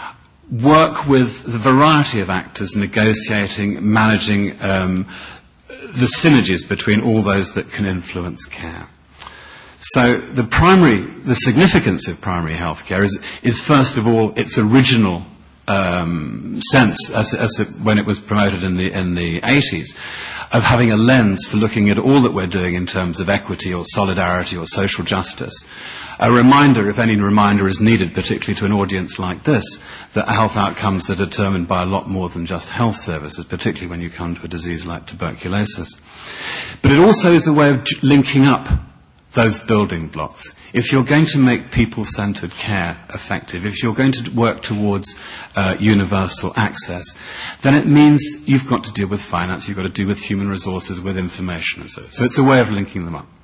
work with the variety of actors negotiating, managing um, the synergies between all those that can influence care. So the primary, the significance of primary health care is, is first of all its original um, sense, as, as it, when it was promoted in the, in the eighties, of having a lens for looking at all that we're doing in terms of equity or solidarity or social justice. A reminder, if any reminder is needed, particularly to an audience like this, that health outcomes are determined by a lot more than just health services, particularly when you come to a disease like tuberculosis. But it also is a way of linking up those building blocks. If you're going to make people-centred care effective, if you're going to work towards uh, universal access, then it means you've got to deal with finance, you've got to deal with human resources, with information and so on. So it's a way of linking them up.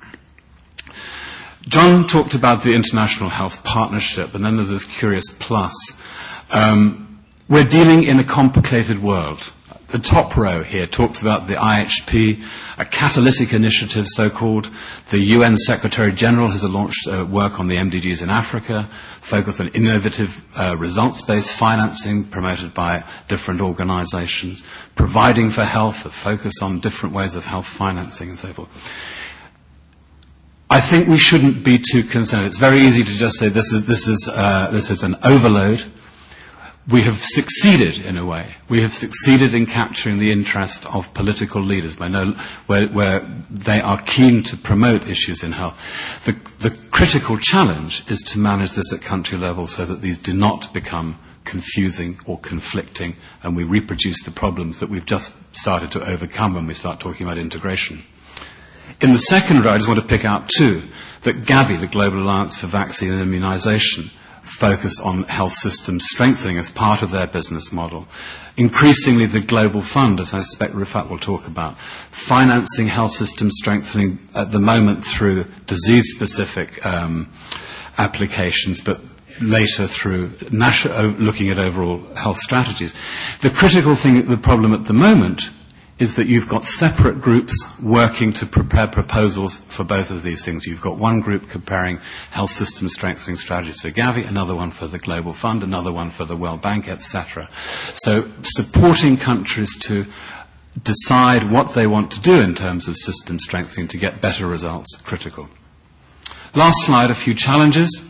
John talked about the International Health Partnership, and then there's this curious plus. Um, we're dealing in a complicated world. The top row here talks about the I H P, a catalytic initiative so-called. The U N Secretary General has launched uh, work on the M D Gs in Africa, focused on innovative uh, results-based financing promoted by different organizations, providing for health, a focus on different ways of health financing and so forth. I think we shouldn't be too concerned. It's very easy to just say this is, this is, uh, this is an overload. We have succeeded in a way. We have succeeded in capturing the interest of political leaders by no, where, where they are keen to promote issues in health. The, the critical challenge is to manage this at country level so that these do not become confusing or conflicting, and we reproduce the problems that we've just started to overcome when we start talking about integration. In the second row, I just want to pick out two, that Gavi, the Global Alliance for Vaccine and Immunization, focus on health systems strengthening as part of their business model. Increasingly, the Global Fund, as I suspect Rifat will talk about, financing health systems strengthening at the moment through disease-specific um, applications, but later through national, looking at overall health strategies. The critical thing, the problem at the moment, is that you've got separate groups working to prepare proposals for both of these things. You've got one group preparing health system strengthening strategies for Gavi, another one for the Global Fund, another one for the World Bank, et cetera. So supporting countries to decide what they want to do in terms of system strengthening to get better results, critical. Last slide, a few challenges.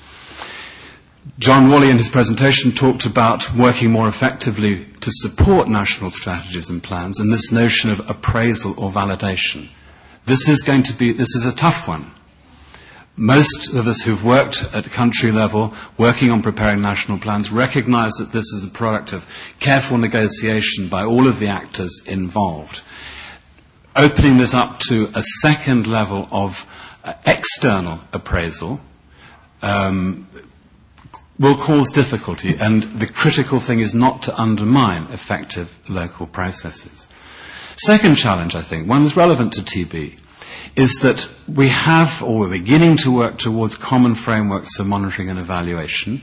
John Wally in his presentation talked about working more effectively to support national strategies and plans, and this notion of appraisal or validation. This is going to be, this is a tough one. Most of us who've worked at country level, working on preparing national plans, recognize that this is a product of careful negotiation by all of the actors involved. Opening this up to a second level of uh, external appraisal um, will cause difficulty, and the critical thing is not to undermine effective local processes. Second challenge, I think, one that's relevant to T B, is that we have, or we're beginning to work towards common frameworks for monitoring and evaluation.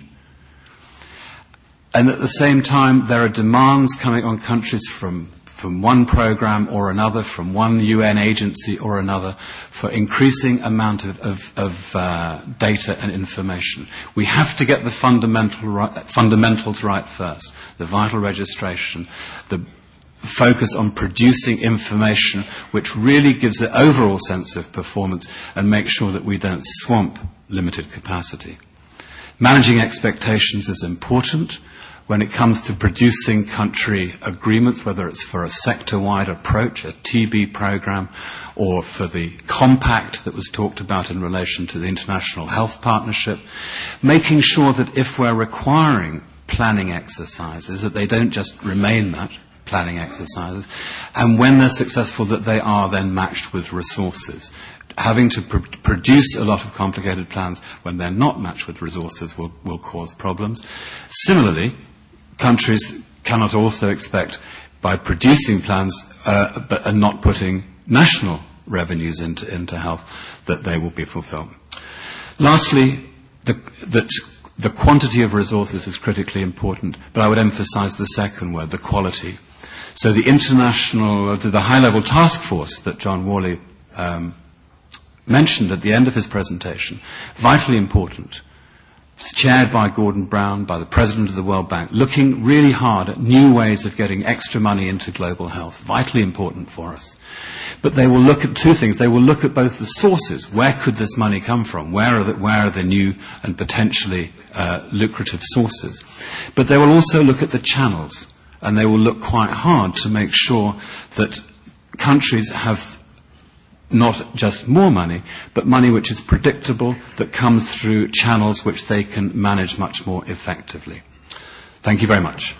And at the same time, there are demands coming on countries from, from one program or another, from one U N agency or another, for increasing amount of, of, of uh, data and information. We have to get the fundamental right, fundamentals right first, the vital registration, the focus on producing information which really gives the overall sense of performance and make sure that we don't swamp limited capacity. Managing expectations is important when it comes to producing country agreements, whether it's for a sector-wide approach, a T B program, or for the compact that was talked about in relation to the International Health Partnership, making sure that if we're requiring planning exercises, that they don't just remain that, planning exercises, and when they're successful, that they are then matched with resources. Having to pr- produce a lot of complicated plans when they're not matched with resources will, will cause problems. Similarly, countries cannot also expect, by producing plans uh, but and not putting national revenues into, into health, that they will be fulfilled. Lastly, the, that the quantity of resources is critically important, but I would emphasize the second word, the quality. So the international, the high-level task force that John Worley um, mentioned at the end of his presentation, vitally important. It's chaired by Gordon Brown, by the President of the World Bank, looking really hard at new ways of getting extra money into global health, vitally important for us. But they will look at two things. They will look at both the sources. Where could this money come from? Where are the, where are the new and potentially uh, lucrative sources? But they will also look at the channels, and they will look quite hard to make sure that countries have not just more money, but money which is predictable, that comes through channels which they can manage much more effectively. Thank you very much.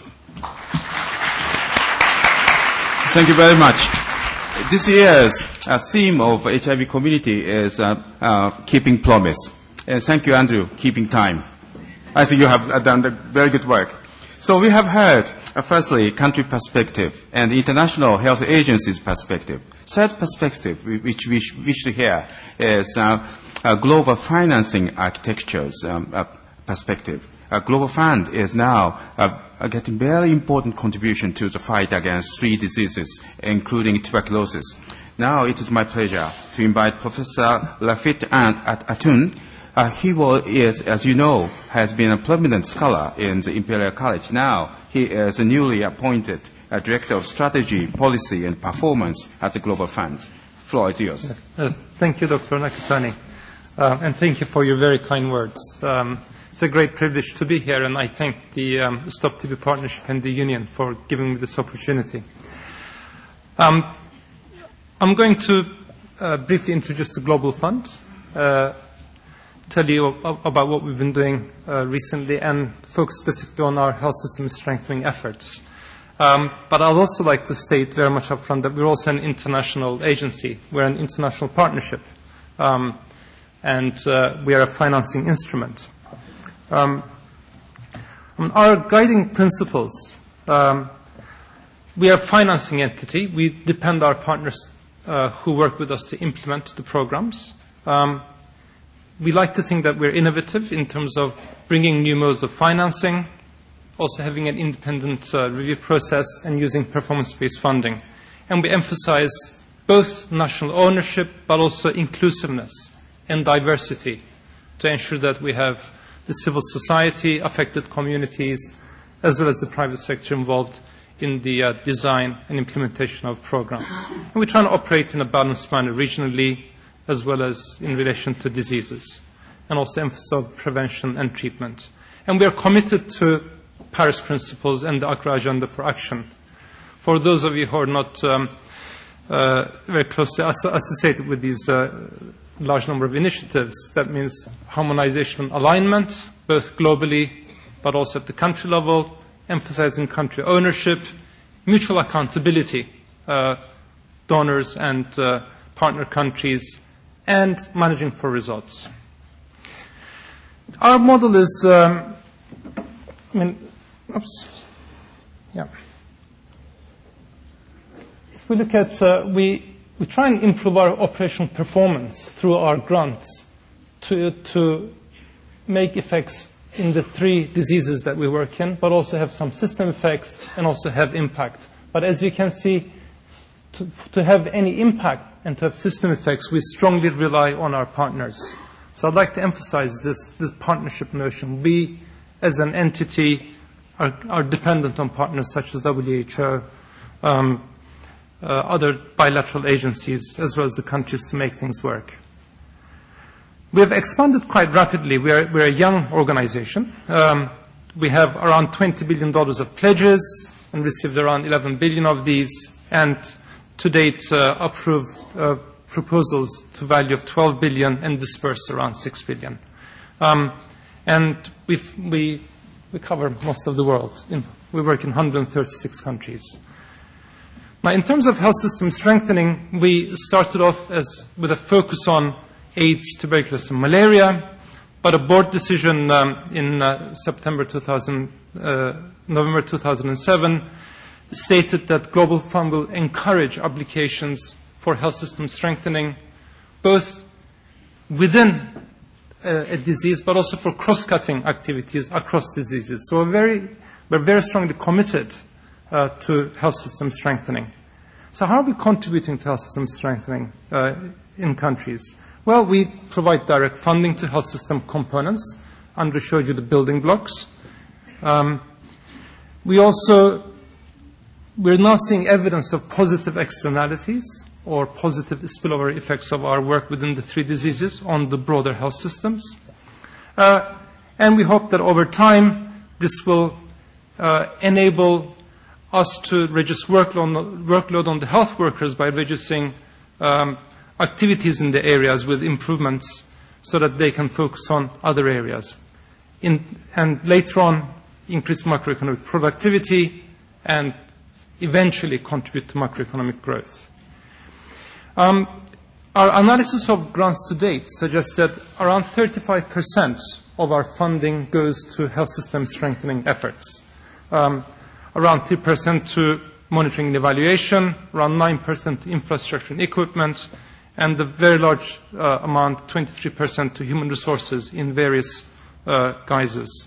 Thank you very much. This year's uh, theme of H I V community is uh, uh, keeping promise. And thank you, Andrew, keeping time. I think you have uh, done the very good work. So we have heard, uh, firstly, country perspective and international health agencies perspective. Third perspective, which we wish to hear, is uh, uh, global financing architectures um, uh, perspective. Uh, Global Fund is now uh, uh, getting very important contribution to the fight against three diseases, including tuberculosis. Now it is my pleasure to invite Professor Lafitte Atun. Uh, he was, is, as you know, has been a prominent scholar in the Imperial College. Now he is a newly appointed uh, Director of Strategy, Policy and Performance at the Global Fund. The floor is yours. Yes. Uh, thank you, Doctor Nakatani, uh, and thank you for your very kind words. Um, It's a great privilege to be here, and I thank the um, Stop T B Partnership and the Union for giving me this opportunity. Um, I'm going to uh, briefly introduce the Global Fund, uh, tell you about what we've been doing uh, recently, and focus specifically on our health system strengthening efforts. Um, but I'd also like to state very much up front that we're also an international agency. We're an international partnership, um, and uh, we are a financing instrument. Um, our guiding principles, um, we are a financing entity. We depend on our partners uh, who work with us to implement the programs. Um, we like to think that we're innovative in terms of bringing new modes of financing, also having an independent uh, review process, and using performance-based funding. And we emphasize both national ownership but also inclusiveness and diversity to ensure that we have the civil society, affected communities, as well as the private sector involved in the uh, design and implementation of programs. And we try to operate in a balanced manner regionally, as well as in relation to diseases, and also emphasis on prevention and treatment. And we are committed to Paris principles and the Accra Agenda for Action. For those of you who are not um, uh, very closely as- associated with these uh, large number of initiatives. That means harmonization and alignment, both globally but also at the country level, emphasizing country ownership, mutual accountability, uh, donors and uh, partner countries, and managing for results. Our model is, um, I mean, oops, yeah. If we look at, uh, we, we try and improve our operational performance through our grants to, to make effects in the three diseases that we work in, but also have some system effects and also have impact. But as you can see, to, to have any impact and to have system effects, we strongly rely on our partners. So I'd like to emphasize this, this partnership notion. We, as an entity, are, are dependent on partners such as W H O, um, uh, other bilateral agencies, as well as the countries to make things work. We have expanded quite rapidly. We are, we're a young organization. Um, we have around twenty billion dollars of pledges and received around eleven billion dollars of these, and to date uh, approved uh, proposals to value of twelve billion dollars and dispersed around six billion dollars. Um, and we've, we, we cover most of the world. In, we work in one hundred thirty-six countries. Now, in terms of health system strengthening, we started off as, with a focus on AIDS, tuberculosis, and malaria, but a board decision um, in uh, September two thousand, uh, November two thousand seven stated that Global Fund will encourage applications for health system strengthening, both within uh, a disease, but also for cross-cutting activities across diseases. So we're very, we're very strongly committed uh, to health system strengthening. So how are we contributing to health system strengthening uh, in countries? Well, we provide direct funding to health system components. Andrew showed you the building blocks. Um, we also, we're now seeing evidence of positive externalities or positive spillover effects of our work within the three diseases on the broader health systems. Uh, and we hope that over time, this will uh, enable us to reduce workload, workload on the health workers by reducing um, activities in the areas with improvements so that they can focus on other areas. In, and later on, increase macroeconomic productivity and eventually contribute to macroeconomic growth. Um, our analysis of grants to date suggests that around thirty-five percent of our funding goes to health system strengthening efforts. Um, around three percent to monitoring and evaluation, around nine percent to infrastructure and equipment, and a very large uh, amount, twenty-three percent, to human resources in various uh, guises.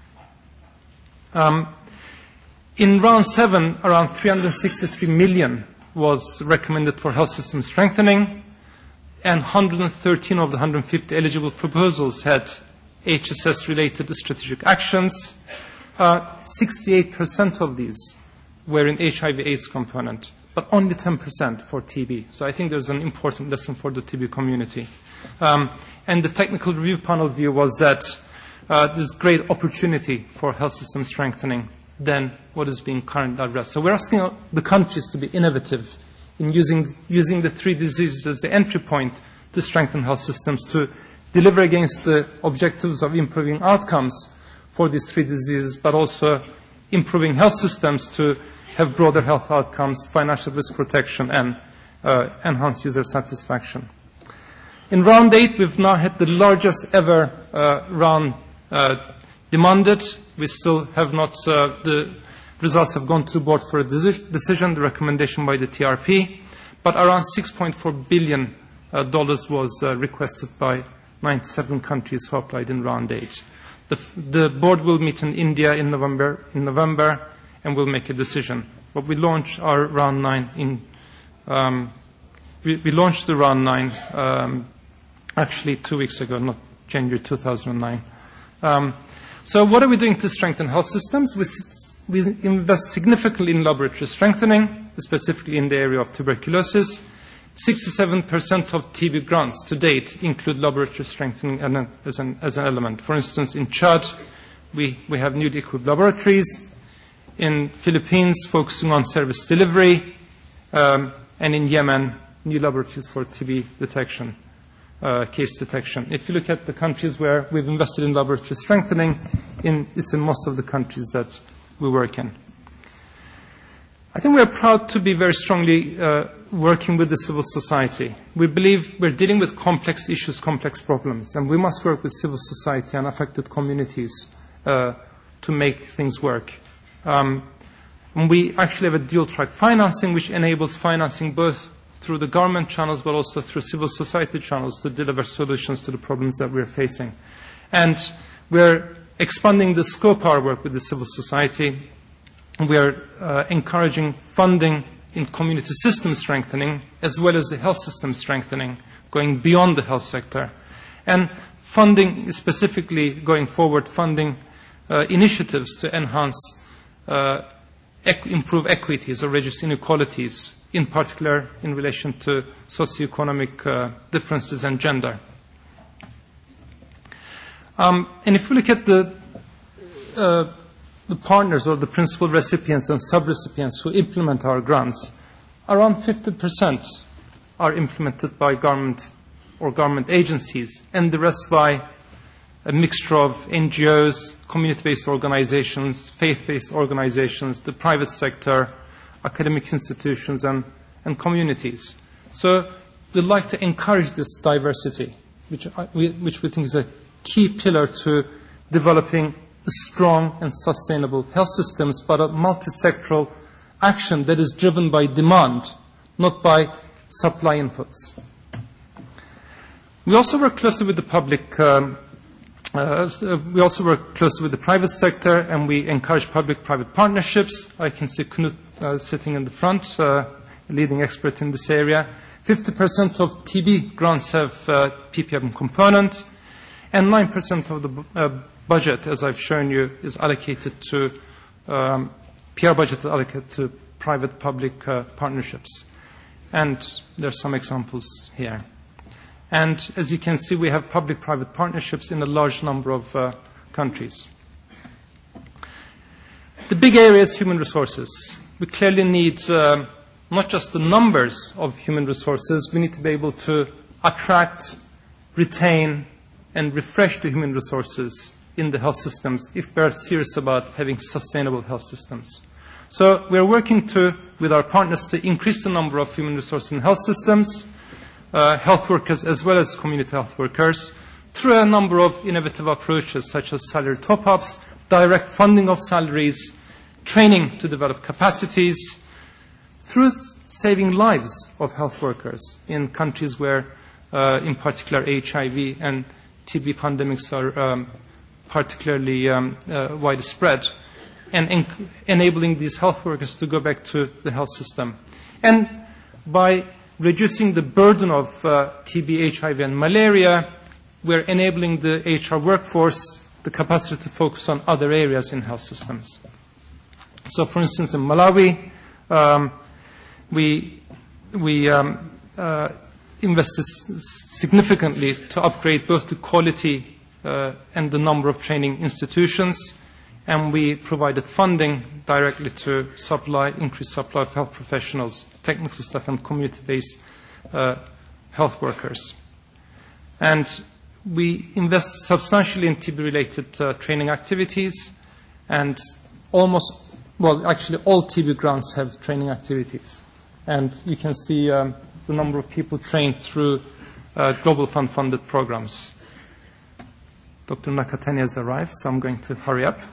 Um, in round seven, around three hundred sixty-three million was recommended for health system strengthening, and one hundred thirteen of the one hundred fifty eligible proposals had H S S-related strategic actions. Uh, sixty-eight percent of these were in H I V AIDS component, but only ten percent for T B. So I think there's an important lesson for the T B community. Um, and the technical review panel view was that uh, there's great opportunity for health system strengthening than what is being currently addressed. So we're asking the countries to be innovative in using, using the three diseases as the entry point to strengthen health systems, to deliver against the objectives of improving outcomes for these three diseases, but also improving health systems to have broader health outcomes, financial risk protection, and uh, enhance user satisfaction. In round eight, we've now had the largest ever uh, round uh, demanded. We still have not, uh, the results have gone to the board for a deci- decision, the recommendation by the T R P, but around six point four billion dollars uh, was uh, requested by ninety-seven countries who applied in round eight. The, the board will meet in India in November, in November and will make a decision. But we launched our round nine in, um, we, we launched the round nine um, actually two weeks ago, not January two thousand nine. Um, so what are we doing to strengthen health systems? We, we invest significantly in laboratory strengthening, specifically in the area of tuberculosis. sixty-seven percent of T B grants to date include laboratory strengthening as an, as an element. For instance, in Chad, we, we have newly equipped laboratories. In Philippines, focusing on service delivery. Um, and in Yemen, new laboratories for T B detection, uh, case detection. If you look at the countries where we've invested in laboratory strengthening, in, it's in most of the countries that we work in. I think we're proud to be very strongly uh, working with the civil society. We believe we're dealing with complex issues, complex problems, and we must work with civil society and affected communities uh, to make things work. Um, and we actually have a dual-track financing, which enables financing both through the government channels but also through civil society channels to deliver solutions to the problems that we're facing. And we're expanding the scope of our work with the civil society. We are uh, encouraging funding in community system strengthening as well as the health system strengthening, going beyond the health sector. And funding, specifically going forward, funding uh, initiatives to enhance, uh, equ- improve equities or reduce inequalities, in particular in relation to socioeconomic uh, differences and gender. Um, and if we look at the uh, the partners or the principal recipients and sub-recipients who implement our grants, around fifty percent are implemented by government or government agencies, and the rest by a mixture of N G Os, community-based organizations, faith-based organizations, the private sector, academic institutions, and, and communities. So we'd like to encourage this diversity, which, I, we, which we think is a key pillar to developing strong and sustainable health systems, but a multi-sectoral action that is driven by demand, not by supply inputs. We also work closely with the public, um, uh, we also work closely with the private sector, and we encourage public-private partnerships. I can see Knut uh, sitting in the front, uh, a leading expert in this area. fifty percent of T B grants have uh, P P M component, and nine percent of the uh, budget, as I've shown you, is allocated to, um, P R budget is allocated to private-public uh, partnerships. And there's some examples here. And as you can see, we have public-private partnerships in a large number of uh, countries. The big area is human resources. We clearly need uh, not just the numbers of human resources, we need to be able to attract, retain, and refresh the human resources in the health systems if we are serious about having sustainable health systems. So we are working to, with our partners to increase the number of human resources in health systems, uh, health workers as well as community health workers, through a number of innovative approaches such as salary top-ups, direct funding of salaries, training to develop capacities, through saving lives of health workers in countries where, uh, in particular, H I V and T B pandemics are um, particularly um, uh, widespread, and en- enabling these health workers to go back to the health system. And by reducing the burden of uh, T B, H I V, and malaria, we're enabling the H R workforce the capacity to focus on other areas in health systems. So, for instance, in Malawi, um, we, we um, uh, invested significantly to upgrade both the quality Uh, and the number of training institutions, and we provided funding directly to supply, increase supply of health professionals, technical staff, and community-based uh, health workers. And we invest substantially in T B-related uh, training activities, and almost, well, actually all T B grants have training activities. And you can see um, the number of people trained through uh, Global Fund-funded programs. Doctor Nakatani has arrived, so I'm going to hurry up.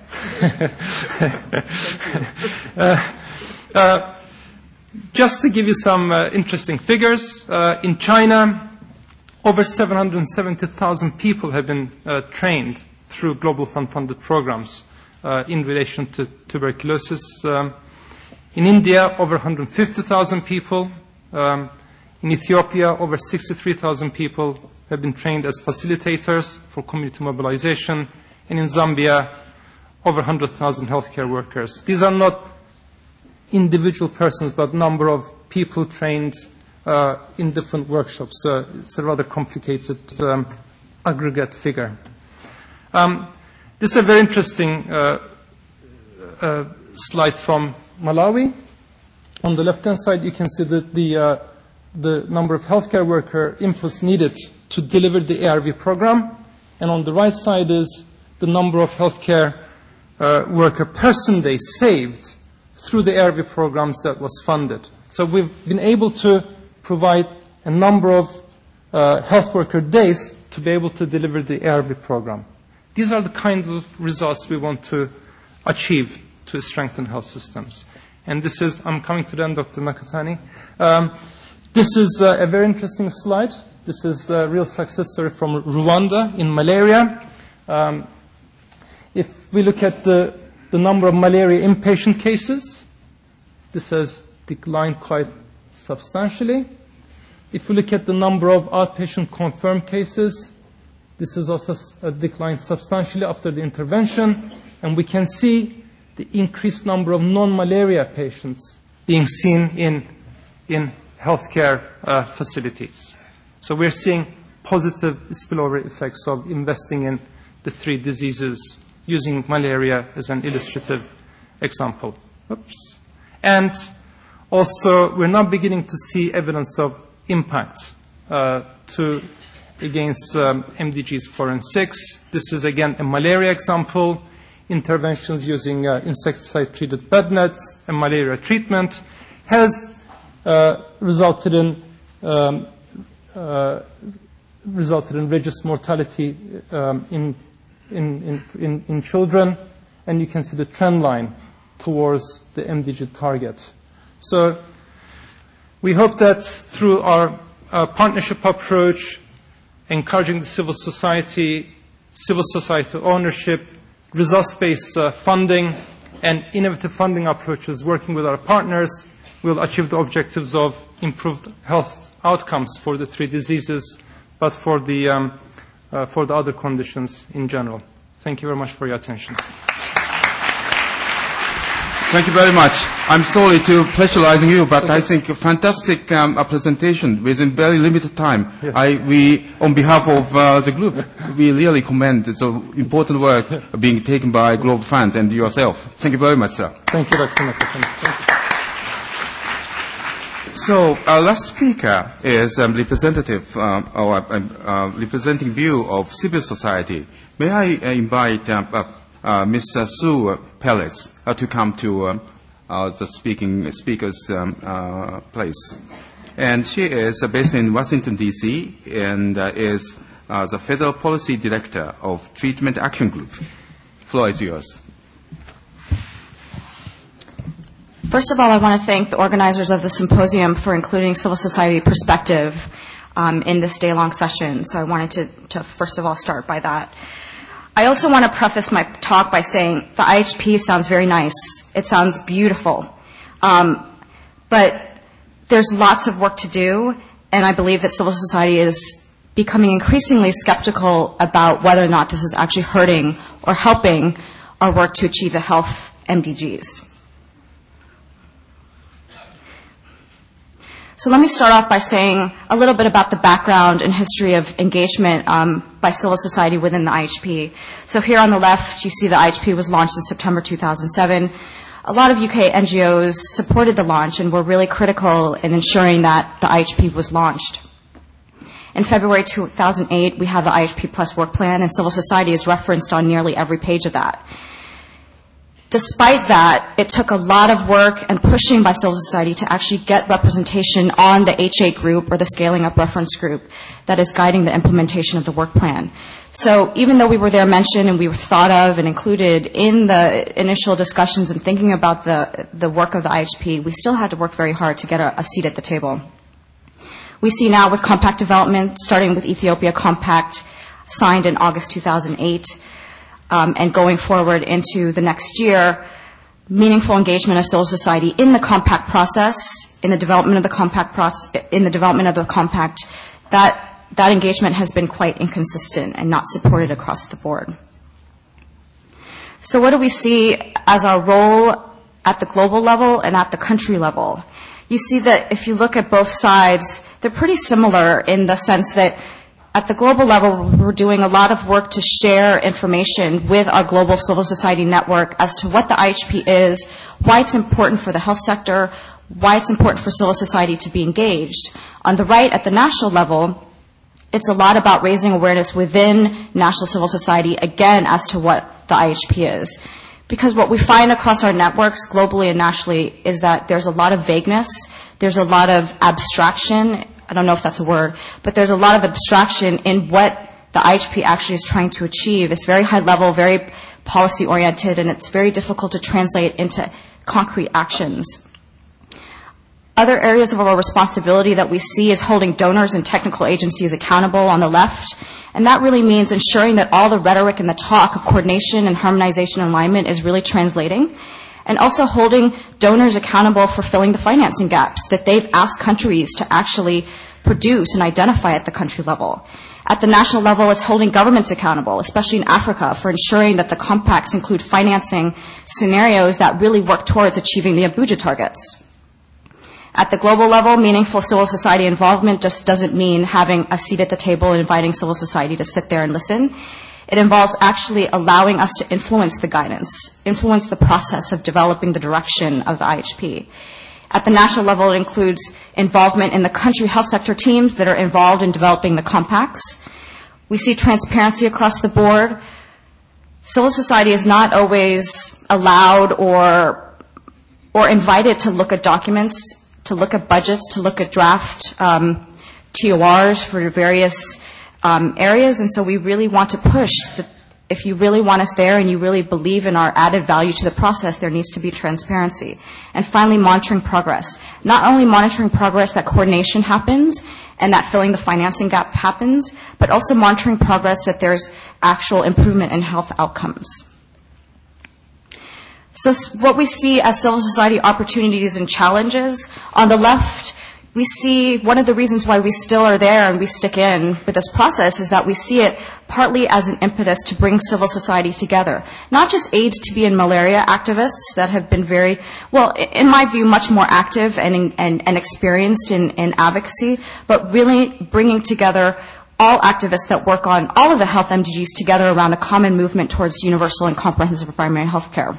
uh, uh, just to give you some uh, interesting figures, uh, in China, over seven hundred seventy thousand people have been uh, trained through Global Fund-funded programs uh, in relation to tuberculosis. Um, in India, over one hundred fifty thousand people. Um, in Ethiopia, over sixty-three thousand people have been trained as facilitators for community mobilization, and in Zambia, over one hundred thousand healthcare workers. These are not individual persons, but number of people trained uh, in different workshops. Uh, it's a rather complicated um, aggregate figure. Um, this is a very interesting uh, uh, slide from Malawi. On the left-hand side, you can see that the, uh, the number of healthcare worker inputs needed to deliver the A R V program. And on the right side is the number of healthcare uh, worker person days saved through the A R V programs that was funded. So we've been able to provide a number of uh, health worker days to be able to deliver the A R V program. These are the kinds of results we want to achieve to strengthen health systems. And this is, I'm coming to the end, Doctor Nakatani. Um, this is uh, a very interesting slide. This is a real success story from Rwanda in malaria. Um, if we look at the, the number of malaria inpatient cases, this has declined quite substantially. If we look at the number of outpatient confirmed cases, this has also declined substantially after the intervention. And we can see the increased number of non-malaria patients being seen in, in healthcare uh, facilities. So we're seeing positive spillover effects of investing in the three diseases, using malaria as an illustrative example. Oops. And also, we're now beginning to see evidence of impact uh, to against um, M D Gs four and six. This is, again, a malaria example. Interventions using uh, insecticide-treated bed nets and malaria treatment has uh, resulted in um, uh, resulted in reduced mortality um, in, in, in, in children, and you can see the trend line towards the M D G target. So we hope that through our uh, partnership approach, encouraging the civil society, civil society ownership, results-based uh, funding, and innovative funding approaches working with our partners, we'll achieve the objectives of improved health outcomes for the three diseases, but for the, um, uh, for the other conditions in general. Thank you very much for your attention. Thank you very much. I'm sorry to pressurizing you, but okay. I think a fantastic um, a presentation within very limited time. Yes. I, we, on behalf of uh, the group, we really commend the important work being taken by Global Funds and yourself. Thank you very much, sir. Thank you, Doctor Nakatani. So our last speaker is um, representative um, or uh, uh, representing view of civil society. May I uh, invite uh, uh, uh, Miz Sue Pellets uh, to come to um, uh, the speaking speaker's um, uh, place. And she is uh, based in Washington, D C, and uh, is uh, the Federal Policy Director of Treatment Action Group. Floor is yours. First of all, I want to thank the organizers of the symposium for including civil society perspective um, in this day-long session. So I wanted to, to first of all start by that. I also want to preface my talk by saying the I H P sounds very nice. It sounds beautiful. Um, but there's lots of work to do, and I believe that civil society is becoming increasingly skeptical about whether or not this is actually hurting or helping our work to achieve the health M D Gs. So let me start off by saying a little bit about the background and history of engagement um, by civil society within the I H P. So here on the left, you see the I H P was launched in September two thousand seven. A lot of U K N G Os supported the launch and were really critical in ensuring that the I H P was launched. In February two thousand eight, we have the I H P Plus work plan, and civil society is referenced on nearly every page of that. Despite that, it took a lot of work and pushing by civil society to actually get representation on the H eight group, or the Scaling Up Reference Group, that is guiding the implementation of the work plan. So even though we were there mentioned and we were thought of and included in the initial discussions and thinking about the, the work of the I H P, we still had to work very hard to get a, a seat at the table. We see now with compact development, starting with Ethiopia Compact, signed in August two thousand eight, Um, and going forward into the next year, meaningful engagement of civil society in the compact process, in the development of the compact process, in the development of the compact, that that engagement has been quite inconsistent and not supported across the board. So what do we see as our role at the global level and at the country level? You see that if you look at both sides, they're pretty similar in the sense that at the global level, we're doing a lot of work to share information with our global civil society network as to what the I H P is, why it's important for the health sector, why it's important for civil society to be engaged. On the right, at the national level, it's a lot about raising awareness within national civil society, again, as to what the I H P is. Because what we find across our networks, globally and nationally, is that there's a lot of vagueness, there's a lot of abstraction, I don't know if that's a word, but there's a lot of abstraction in what the I H P actually is trying to achieve. It's very high level, very policy oriented, and it's very difficult to translate into concrete actions. Other areas of our responsibility that we see is holding donors and technical agencies accountable on the left, and that really means ensuring that all the rhetoric and the talk of coordination and harmonization and alignment is really translating, and also holding donors accountable for filling the financing gaps that they've asked countries to actually produce and identify at the country level. At the national level, it's holding governments accountable, especially in Africa, for ensuring that the compacts include financing scenarios that really work towards achieving the Abuja targets. At the global level, meaningful civil society involvement just doesn't mean having a seat at the table and inviting civil society to sit there and listen. It involves actually allowing us to influence the guidance, influence the process of developing the direction of the I H P. At the national level, it includes involvement in the country health sector teams that are involved in developing the compacts. We see transparency across the board. Civil society is not always allowed or, or invited to look at documents, to look at budgets, to look at draft um, T O Rs for various um, areas, and so we really want to push that if you really want us there and you really believe in our added value to the process, there needs to be transparency. And finally, monitoring progress. Not only monitoring progress that coordination happens and that filling the financing gap happens, but also monitoring progress that there's actual improvement in health outcomes. So what we see as civil society opportunities and challenges, on the left, we see one of the reasons why we still are there and we stick in with this process is that we see it partly as an impetus to bring civil society together. Not just AIDS, T B, and malaria activists that have been very, well, in my view, much more active and, and, and experienced in, in advocacy, but really bringing together all activists that work on all of the health M D Gs together around a common movement towards universal and comprehensive primary health care.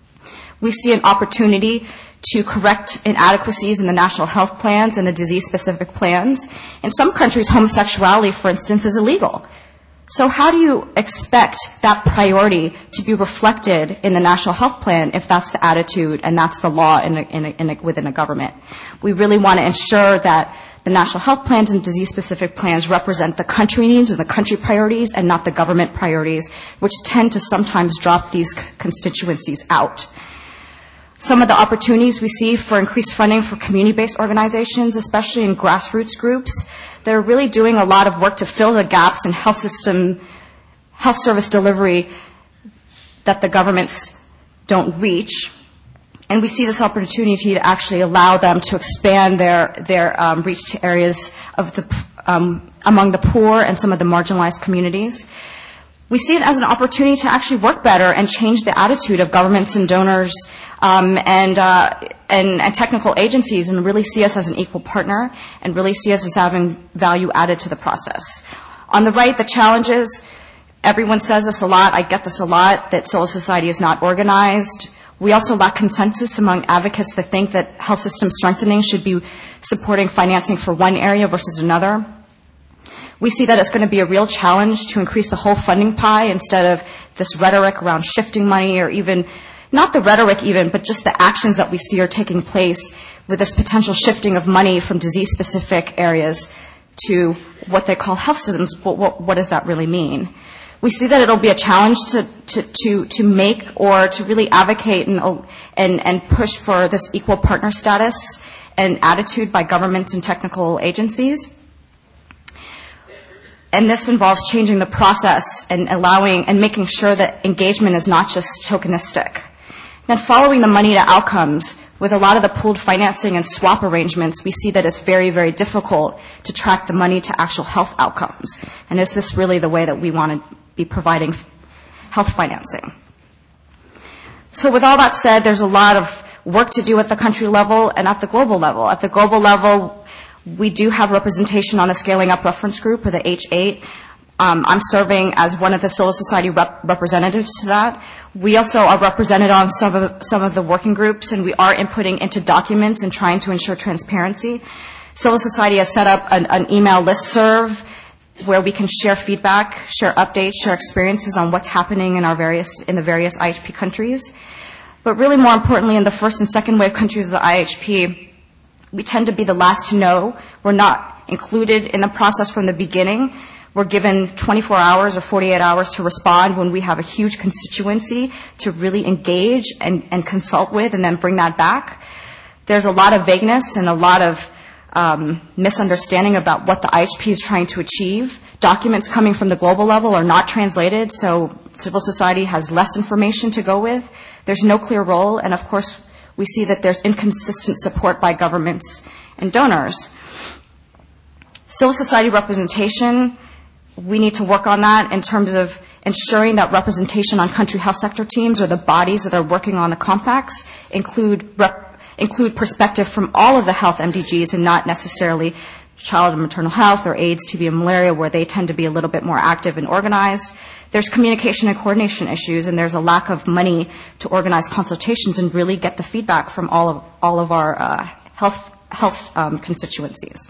We see an opportunity to correct inadequacies in the national health plans and the disease-specific plans. In some countries, homosexuality, for instance, is illegal. So how do you expect that priority to be reflected in the national health plan if that's the attitude and that's the law in a, in a, in a, within a government? We really want to ensure that the national health plans and disease-specific plans represent the country needs and the country priorities and not the government priorities, which tend to sometimes drop these constituencies out. Some of the opportunities we see for increased funding for community-based organizations, especially in grassroots groups, that are really doing a lot of work to fill the gaps in health system, health service delivery that the governments don't reach. And we see this opportunity to actually allow them to expand their, their um, reach to areas of the, um, among the poor and some of the marginalized communities. We see it as an opportunity to actually work better and change the attitude of governments and donors um, and, uh, and, and technical agencies and really see us as an equal partner and really see us as having value added to the process. On the right, the challenges, everyone says this a lot, I get this a lot, that civil society is not organized. We also lack consensus among advocates that think that health system strengthening should be supporting financing for one area versus another. We see that it's going to be a real challenge to increase the whole funding pie instead of this rhetoric around shifting money or even, not the rhetoric even, but just the actions that we see are taking place with this potential shifting of money from disease-specific areas to what they call health systems. What, what, what does that really mean? We see that it'll be a challenge to, to, to, to make or to really advocate and, and, and push for this equal partner status and attitude by governments and technical agencies. And this involves changing the process and allowing and making sure that engagement is not just tokenistic. Then following the money to outcomes, with a lot of the pooled financing and swap arrangements, we see that it's very, very difficult to track the money to actual health outcomes. And is this really the way that we want to be providing health financing? So with all that said, there's a lot of work to do at the country level and at the global level. At the global level, we do have representation on the Scaling Up Reference Group, or the H eight. Um, I'm serving as one of the Civil Society rep- representatives to that. We also are represented on some of, some of the working groups, and we are inputting into documents and trying to ensure transparency. Civil Society has set up an, an email listserv where we can share feedback, share updates, share experiences on what's happening in our various in the various I H P countries. But really more importantly, in the first and second wave countries of the I H P, we tend to be the last to know. We're not included in the process from the beginning. We're given twenty-four hours or forty-eight hours to respond when we have a huge constituency to really engage and, and consult with and then bring that back. There's a lot of vagueness and a lot of um, misunderstanding about what the I H P is trying to achieve. Documents coming from the global level are not translated, so civil society has less information to go with. There's no clear role, and of course we see that there's inconsistent support by governments and donors. Civil society representation, we need to work on that in terms of ensuring that representation on country health sector teams or the bodies that are working on the compacts include rep- include perspective from all of the health M D Gs and not necessarily child and maternal health or AIDS, T B, and malaria, where they tend to be a little bit more active and organized. There's communication and coordination issues, and there's a lack of money to organize consultations and really get the feedback from all of all of our uh, health health um, constituencies.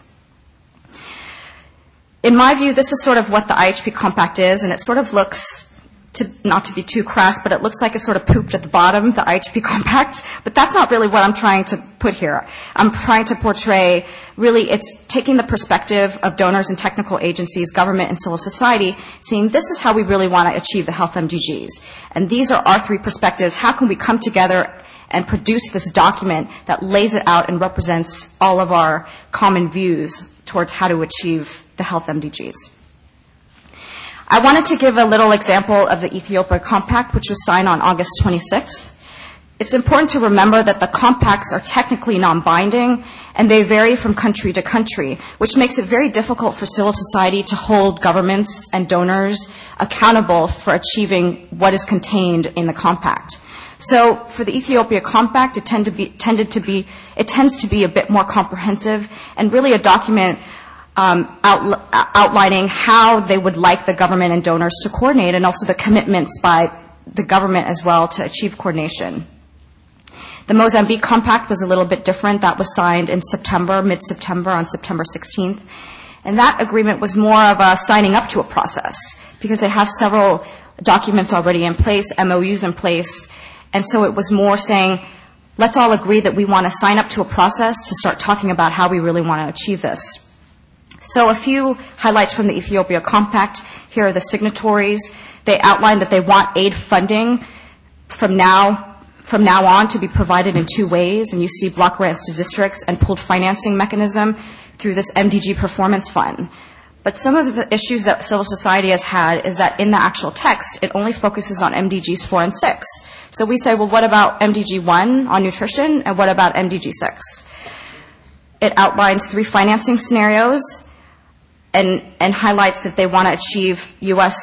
In my view, this is sort of what the I H P Compact is, and it sort of looks, to, not to be too crass, but it looks like it's sort of pooped at the bottom, the I H P Compact. But that's not really what I'm trying to put here. I'm trying to portray, really, it's taking the perspective of donors and technical agencies, government and civil society, saying this is how we really want to achieve the health M D Gs. And these are our three perspectives. How can we come together and produce this document that lays it out and represents all of our common views towards how to achieve the health M D Gs. I wanted to give a little example of the Ethiopia Compact, which was signed on August twenty-sixth. It's important to remember that the compacts are technically non-binding, and they vary from country to country, which makes it very difficult for civil society to hold governments and donors accountable for achieving what is contained in the compact. So for the Ethiopia Compact, it, tend to be, tended to be, it tends to be a bit more comprehensive and really a document um, out, outlining how they would like the government and donors to coordinate, and also the commitments by the government as well to achieve coordination. The Mozambique Compact was a little bit different. That was signed in September, mid-September, on September sixteenth. And that agreement was more of a signing up to a process because they have several documents already in place, M O Us in place. And so it was more saying, let's all agree that we want to sign up to a process to start talking about how we really want to achieve this. So a few highlights from the Ethiopia Compact. Here are the signatories. They outlined that they want aid funding from now from now on to be provided in two ways, and you see block grants to districts and pooled financing mechanism through this M D G Performance Fund. But some of the issues that civil society has had is that in the actual text, it only focuses on M D Gs four and six. So we say, well, what about M D G one on nutrition, and what about M D G six? It outlines three financing scenarios and, and highlights that they want to achieve U S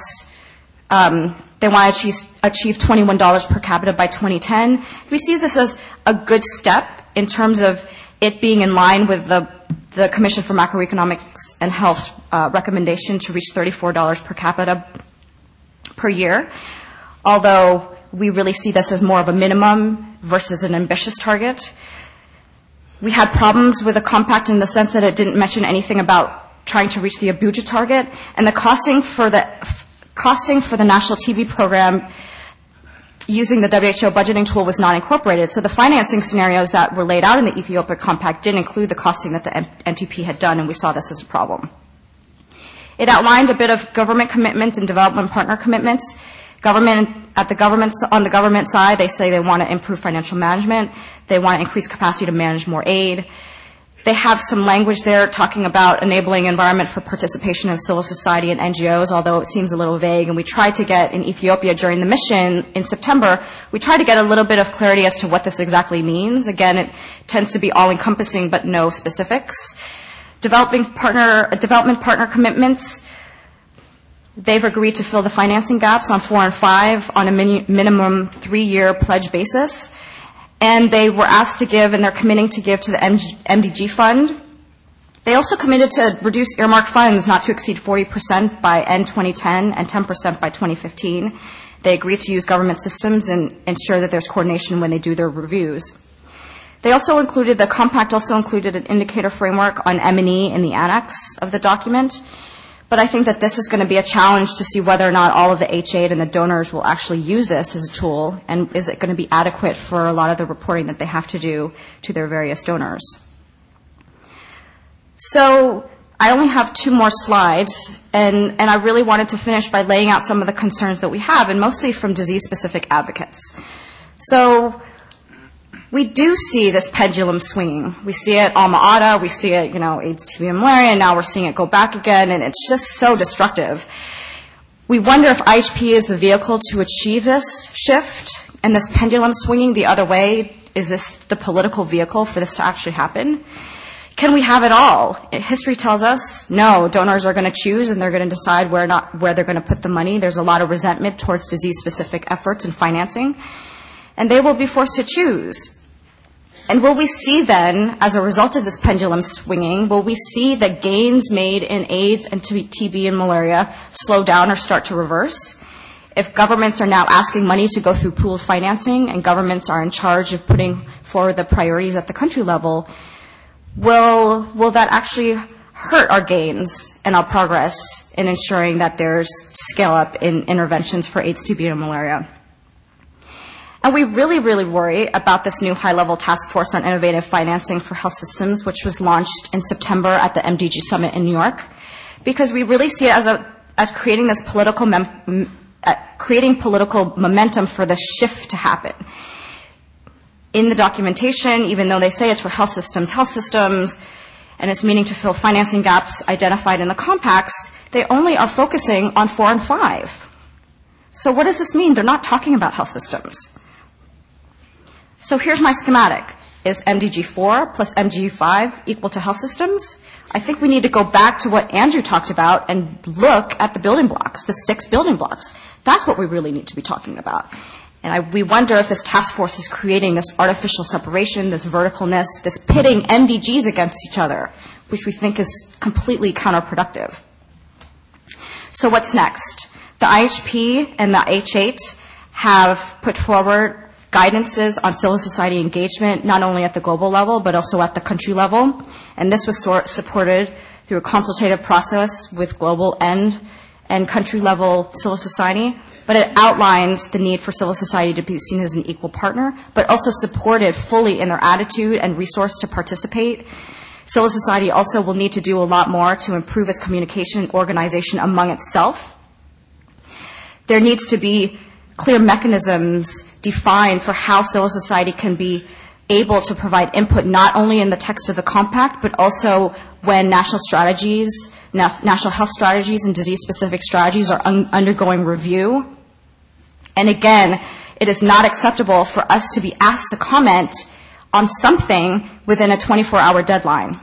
um, they want to achieve, achieve twenty-one dollars per capita by twenty ten. We see this as a good step in terms of it being in line with the, the Commission for Macroeconomics and Health uh, recommendation to reach thirty-four dollars per capita per year, although we really see this as more of a minimum versus an ambitious target. We had problems with the compact in the sense that it didn't mention anything about trying to reach the Abuja target, and the costing for the costing for the national T B program using the W H O budgeting tool was not incorporated. So the financing scenarios that were laid out in the Ethiopia Compact didn't include the costing that the N T P had done, and we saw this as a problem. It outlined a bit of government commitments and development partner commitments. Government, at the government, on the government side, they say they want to improve financial management. They want to increase capacity to manage more aid. They have some language there talking about enabling environment for participation of civil society and N G Os, although it seems a little vague. And we tried to get in Ethiopia during the mission in September, we tried to get a little bit of clarity as to what this exactly means. Again, it tends to be all-encompassing, but no specifics. Developing partner, development partner commitments. They've agreed to fill the financing gaps on four and five on a min- minimum three-year pledge basis. And they were asked to give, and they're committing to give to the M D G fund They also committed to reduce earmark funds not to exceed forty percent by end twenty ten and ten percent by twenty fifteen. They agreed to use government systems and ensure that there's coordination when they do their reviews. They also included, the compact also included an indicator framework on M and E in the annex of the document. But I think that this is going to be a challenge to see whether or not all of the H aid and the donors will actually use this as a tool, and is it going to be adequate for a lot of the reporting that they have to do to their various donors. So I only have two more slides, and, and I really wanted to finish by laying out some of the concerns that we have, and mostly from disease-specific advocates. So we do see this pendulum swinging. We see it alma ata, we see it, you know, AIDS, T B, and malaria, and now we're seeing it go back again, and it's just so destructive. We wonder if I H P is the vehicle to achieve this shift, and this pendulum swinging the other way. Is this the political vehicle for this to actually happen? Can we have it all? History tells us no. Donors are going to choose, and they're going to decide where not where they're going to put the money. There's a lot of resentment towards disease-specific efforts and financing, and they will be forced to choose. And will we see then, as a result of this pendulum swinging, will we see the gains made in AIDS and T B and malaria slow down or start to reverse? If governments are now asking money to go through pooled financing and governments are in charge of putting forward the priorities at the country level, will, will that actually hurt our gains and our progress in ensuring that there's scale up in interventions for AIDS, T B, and malaria? And we really, really worry about this new high-level task force on innovative financing for health systems, which was launched in September at the M D G Summit in New York, because we really see it as, a, as creating this political, mem- uh, creating political momentum for the shift to happen. In the documentation, even though they say it's for health systems, health systems, and it's meaning to fill financing gaps identified in the compacts, they only are focusing on four and five. So what does this mean? They're not talking about health systems. So here's my schematic. Is M D G four plus M D G five equal to health systems? I think we need to go back to what Andrew talked about and look at the building blocks, the six building blocks. That's what we really need to be talking about. And I, we wonder if this task force is creating this artificial separation, this verticalness, this pitting M D Gs against each other, which we think is completely counterproductive. So what's next? The I H P and the H eight have put forward guidances on civil society engagement, not only at the global level, but also at the country level. And this was sort supported through a consultative process with global and, and country-level civil society. But it outlines the need for civil society to be seen as an equal partner, but also supported fully in their attitude and resource to participate. Civil society also will need to do a lot more to improve its communication and organization among itself. There needs to be clear mechanisms defined for how civil society can be able to provide input not only in the text of the compact, but also when national strategies, national health strategies and disease-specific strategies are un- undergoing review. And again, it is not acceptable for us to be asked to comment on something within a twenty-four hour deadline.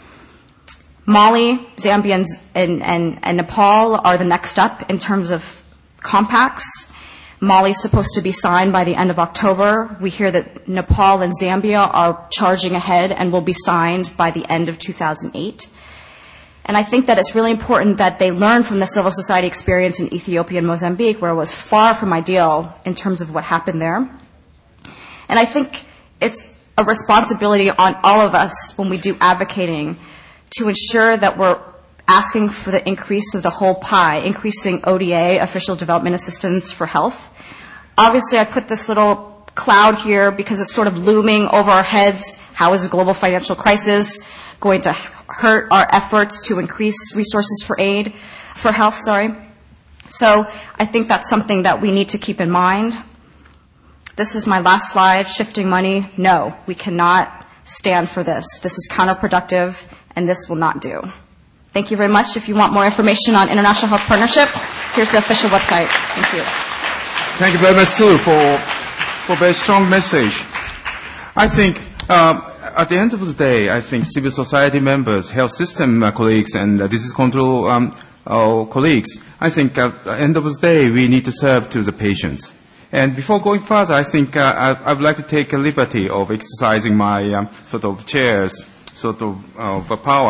Mali, Zambia, and, and, and Nepal are the next step in terms of compacts. Mali is supposed to be signed by the end of October. We hear that Nepal and Zambia are charging ahead and will be signed by the end of two thousand eight. And I think that it's really important that they learn from the civil society experience in Ethiopia and Mozambique, where it was far from ideal in terms of what happened there. And I think it's a responsibility on all of us when we do advocating to ensure that we're asking for the increase of the whole pie, increasing O D A, official development assistance for health. Obviously, I put this little cloud here because it's sort of looming over our heads. How is the global financial crisis going to hurt our efforts to increase resources for aid, for health, sorry. So I think that's something that we need to keep in mind. This is my last slide, shifting money. No, we cannot stand for this. This is counterproductive, and this will not do. Thank you very much. If you want more information on International Health Partnership, here's the official website. Thank you. Thank you very much, Sue, for for a very strong message. I think um, at the end of the day, I think civil society members, health system uh, colleagues, and uh, disease control um, uh, colleagues, I think at the end of the day, we need to serve to the patients. And before going further, I think uh, I, I would like to take a liberty of exercising my um, sort of chair's sort of uh, power.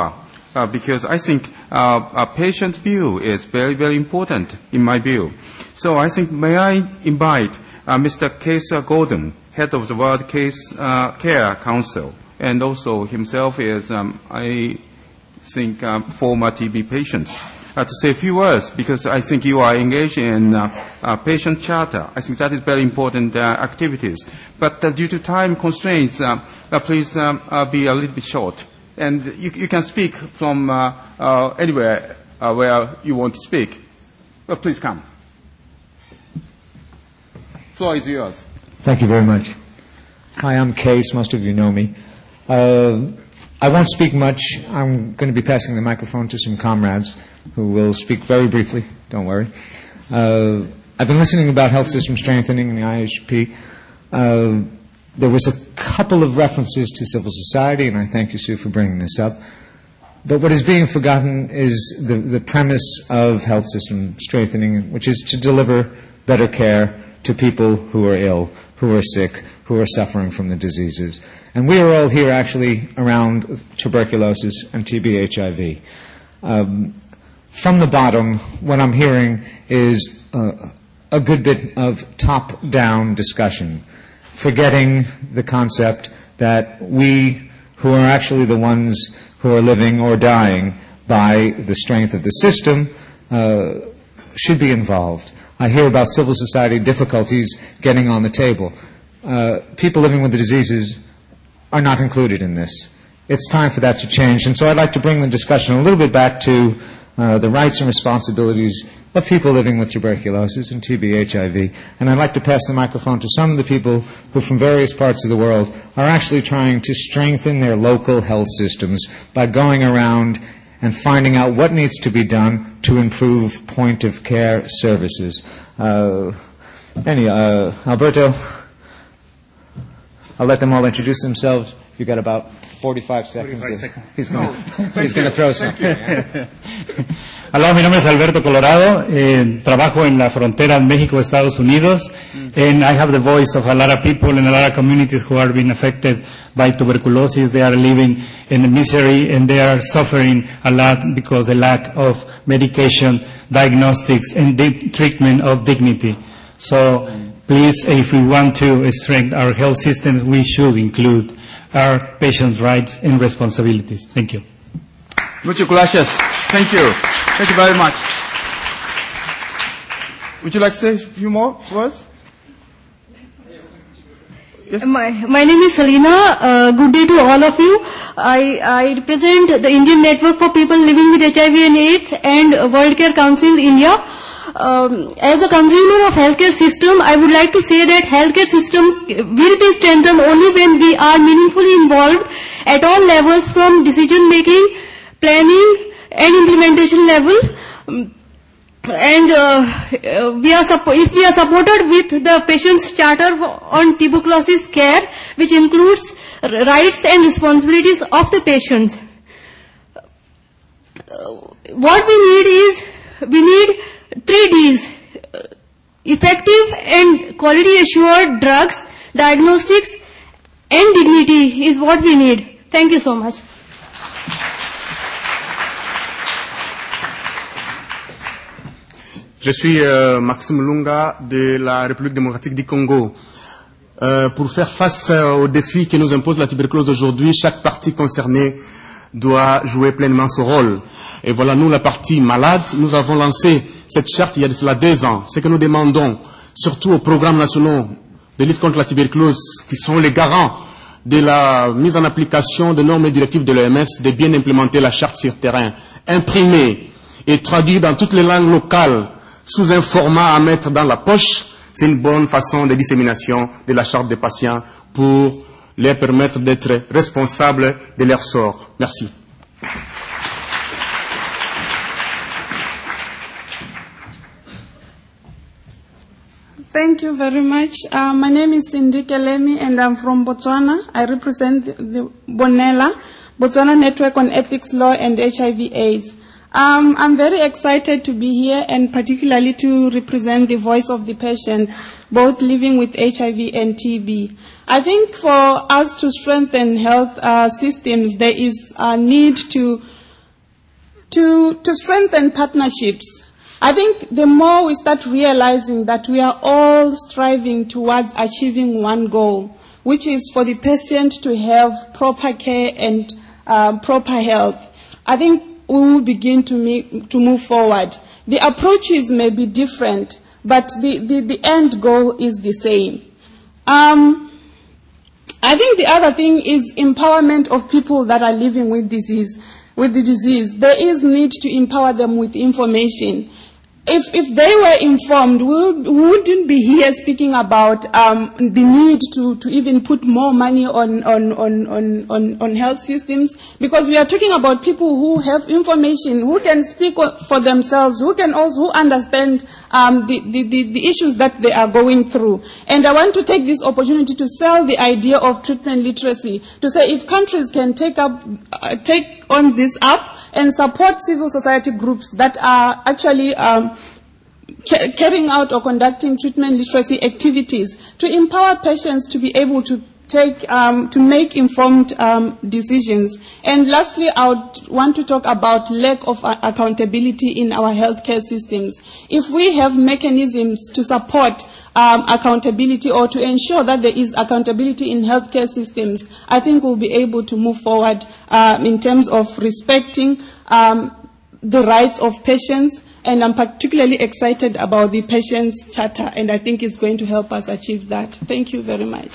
uh, because I think uh, a patient view is very, very important in my view. So I think may I invite uh, Mister Kesa Gordon, head of the World Case uh, Care Council, and also himself is, um, I think, um, former T B patient, uh, to say a few words, because I think you are engaged in uh, uh, patient charter. I think that is very important uh, activities. But uh, due to time constraints, uh, uh, please um, uh, be a little bit short. And you, you can speak from uh, uh, anywhere uh, where you want to speak. Well, please come. Floor is yours. Thank you very much. Hi, I'm Case. Most of you know me. Uh, I won't speak much. I'm going to be passing the microphone to some comrades who will speak very briefly. Don't worry. Uh, I've been listening about health system strengthening in the I H P. Uh, there was a couple of references to civil society, and I thank you, Sue, for bringing this up. But what is being forgotten is the, the premise of health system strengthening, which is to deliver better care to people who are ill, who are sick, who are suffering from the diseases. And we are all here actually around tuberculosis and T B H I V. Um, from the bottom, what I'm hearing is uh, a good bit of top-down discussion, forgetting the concept that we, who are actually the ones who are living or dying by the strength of the system, uh, should be involved. I hear about civil society difficulties getting on the table. Uh, people living with the diseases are not included in this. It's time for that to change. And so I'd like to bring the discussion a little bit back to uh, the rights and responsibilities of people living with tuberculosis and T B H I V. And I'd like to pass the microphone to some of the people who from various parts of the world are actually trying to strengthen their local health systems by going around and finding out what needs to be done to improve point-of-care services. Uh, any, uh, Alberto, I'll let them all introduce themselves. You've got about forty-five seconds. forty-five seconds. He's going to he's going to throw something. Hola, mi nombre es Alberto Colorado. Eh, trabajo en la frontera México-Estados Unidos, and I have the voice of a lot of people in a lot of communities who are being affected by tuberculosis. They are living in misery, and they are suffering a lot because of the lack of medication, diagnostics, and deep treatment of dignity. So, please, if we want to strengthen our health systems, we should include our patients' rights and responsibilities. Thank you. Muchas gracias. Thank you. Thank you very much. Would you like to say a few more words? Yes? My, my name is Salina. Uh, good day to all of you. I, I represent the Indian Network for People Living with H I V and AIDS and World Care Council India. Um, as a consumer of healthcare system, I would like to say that healthcare system will be strengthened only when we are meaningfully involved at all levels, from decision making, planning, and implementation level. Um, and uh, we are suppo- if we are supported with the patient's charter on tuberculosis care, which includes rights and responsibilities of the patients. Uh, what we need is, we need three Ds: effective and quality assured drugs, diagnostics, and dignity is what we need. Thank you so much. Je suis euh, Maxime Lunga de la République démocratique du Congo. Euh, pour faire face euh, aux défis que nous impose la tuberculose aujourd'hui, chaque partie concernée doit jouer pleinement son rôle. Et voilà, nous, la partie malade, nous avons lancé cette charte il y a de cela deux ans. Ce que nous demandons, surtout aux programmes nationaux de lutte contre la tuberculose, qui sont les garants de la mise en application des normes et directives de l'O M S, de bien implémenter la charte sur terrain, imprimer et traduire dans toutes les langues locales sous un format à mettre dans la poche. C'est une bonne façon de dissémination de la charte des patients pour leur permettre d'être responsables de leur sort. Merci. Thank you very much. Uh, my name is Cindy Kelemi and I'm from Botswana. I represent the Bonella, Botswana Network on Ethics Law and H I V AIDS. Um, I'm very excited to be here and particularly to represent the voice of the patient, both living with H I V and T B. I think for us to strengthen health uh, systems, there is a need to To, to strengthen partnerships, I think the more we start realizing that we are all striving towards achieving one goal, which is for the patient to have proper care and uh, proper health, I think we will begin to, make, to move forward. The approaches may be different, but the, the, the end goal is the same. Um, I think the other thing is empowerment of people that are living with disease. With the disease, there is need to empower them with information. If, if they were informed, we wouldn't be here speaking about um, the need to, to even put more money on, on, on, on, on health systems, because we are talking about people who have information, who can speak for themselves, who can also who understand um, the, the, the, the issues that they are going through. And I want to take this opportunity to sell the idea of treatment literacy, to say if countries can take up, uh, take on this up and support civil society groups that are actually um, ca- carrying out or conducting treatment literacy activities to empower patients to be able to take um, to make informed um, decisions. And lastly, I would want to talk about lack of uh, accountability in our healthcare systems. If we have mechanisms to support um, accountability or to ensure that there is accountability in healthcare systems, I think we'll be able to move forward uh, in terms of respecting um, the rights of patients. And I'm particularly excited about the Patients' Charter, and I think it's going to help us achieve that. Thank you very much.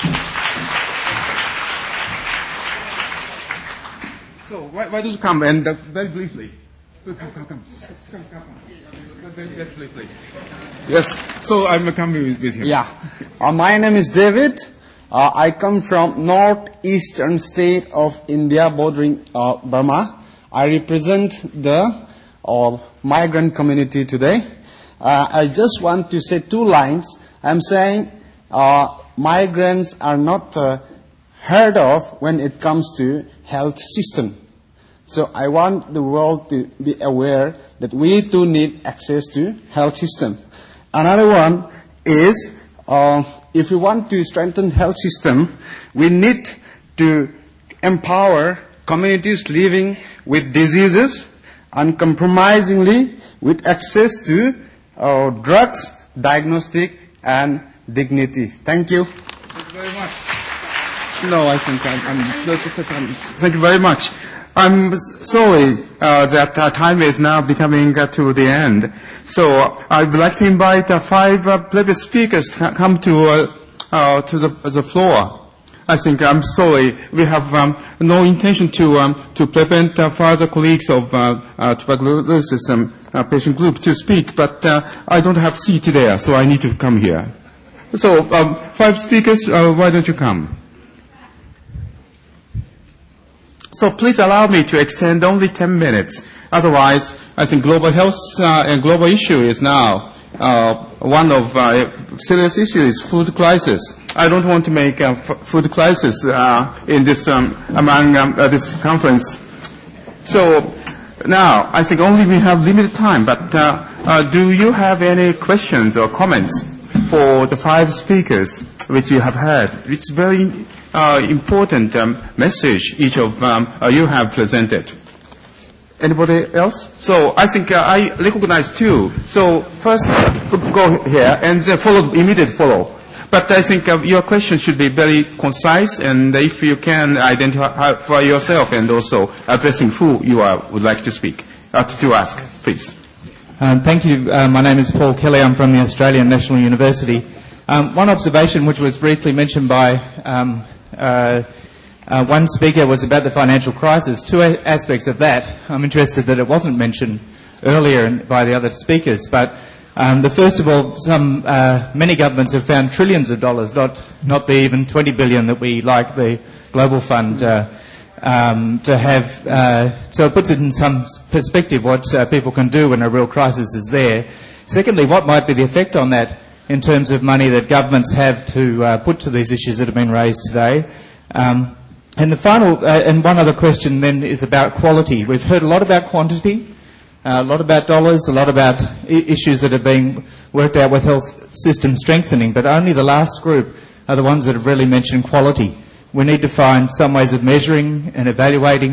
So why, why don't you come and uh, very briefly? Come, come, come, come, come, come. Very, very briefly. Yes. So I'm coming with, with him. Yeah. Uh, my name is David. Uh, I come from northeastern state of India, bordering uh, Burma. I represent the uh, migrant community today. Uh, I just want to say two lines. I'm saying uh, migrants are not uh, heard of when it comes to health system. So I want the world to be aware that we too need access to health system. Another one is uh, if we want to strengthen health system, we need to empower communities living with diseases uncompromisingly with access to uh, drugs, diagnostic, and dignity. Thank you. Thank you very much. No, I think I'm, I'm thank you very much. I'm sorry uh, that uh, time is now becoming uh, to the end. So uh, I would like to invite uh, five uh, previous speakers to come to uh, uh, to the, the floor. I think I'm sorry we have um, no intention to um, to prevent uh, further colleagues of uh, uh, tuberculosis um, uh, patient group to speak, but uh, I don't have seat there, so I need to come here. So um, five speakers, uh, why don't you come? So please allow me to extend only ten minutes. Otherwise, I think global health uh, and global issue is now uh, one of uh, serious issues, food crisis. I don't want to make a f- food crisis uh, in this um, among um, uh, this conference. So now, I think only we have limited time. But uh, uh, do you have any questions or comments for the five speakers which you have heard? It's very Uh, important um, message each of um, uh, you have presented. Anybody else? So I think uh, I recognize two. So first go here and then follow, immediate follow. But I think uh, your question should be very concise, and if you can identify yourself and also addressing who you are, would like to speak, uh, to, to ask, please. Um, thank you. Uh, my name is Paul Kelly. I'm from the Australian National University. Um, one observation which was briefly mentioned by um, Uh, uh, one speaker was about the financial crisis. Two a- aspects of that. I'm interested that it wasn't mentioned earlier in, by the other speakers. But um, the first of all, some uh, many governments have found trillions of dollars, not not the even twenty billion that we like the Global Fund uh, um, to have. Uh, so it puts it in some perspective what uh, people can do when a real crisis is there. Secondly, what might be the effect on that in terms of money that governments have to uh, put to these issues that have been raised today. Um, and the final, uh, and one other question then is about quality. We've heard a lot about quantity, uh, a lot about dollars, a lot about I- issues that are being worked out with health system strengthening, but only the last group are the ones that have really mentioned quality. We need to find some ways of measuring and evaluating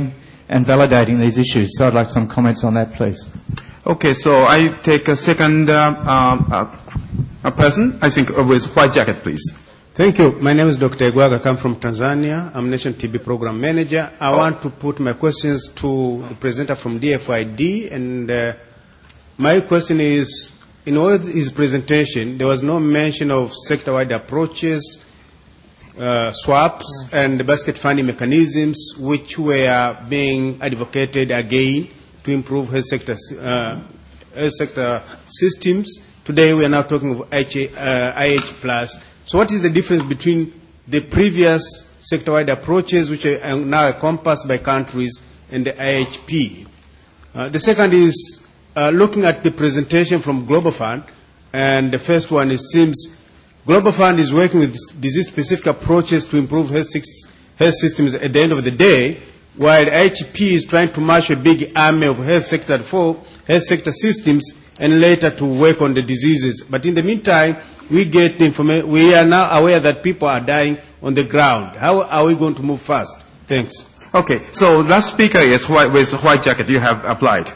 and validating these issues. So I'd like some comments on that, please. Okay, so I take a second uh, uh, uh, person, I think, uh, with white jacket, please. Thank you. My name is Doctor Egwaga. I come from Tanzania. I'm National T B Program Manager. I oh. want to put my questions to the presenter from D F I D. And uh, my question is, in all his presentation, there was no mention of sector-wide approaches, uh, swaps, yeah. and basket funding mechanisms, which were being advocated again to improve health sector, uh, health sector systems. Today we are now talking of I H plus. So what is the difference between the previous sector-wide approaches, which are now encompassed by countries, and the I H P? Uh, the second is uh, looking at the presentation from Global Fund, and the first one, it seems Global Fund is working with disease-specific approaches to improve health, health systems at the end of the day, while I H P is trying to march a big army of health sector for health sector systems and later to work on the diseases. But in the meantime, we get information. We are now aware that people are dying on the ground. How are we going to move fast? Thanks. Okay, so last speaker is white, with white jacket. You have applied.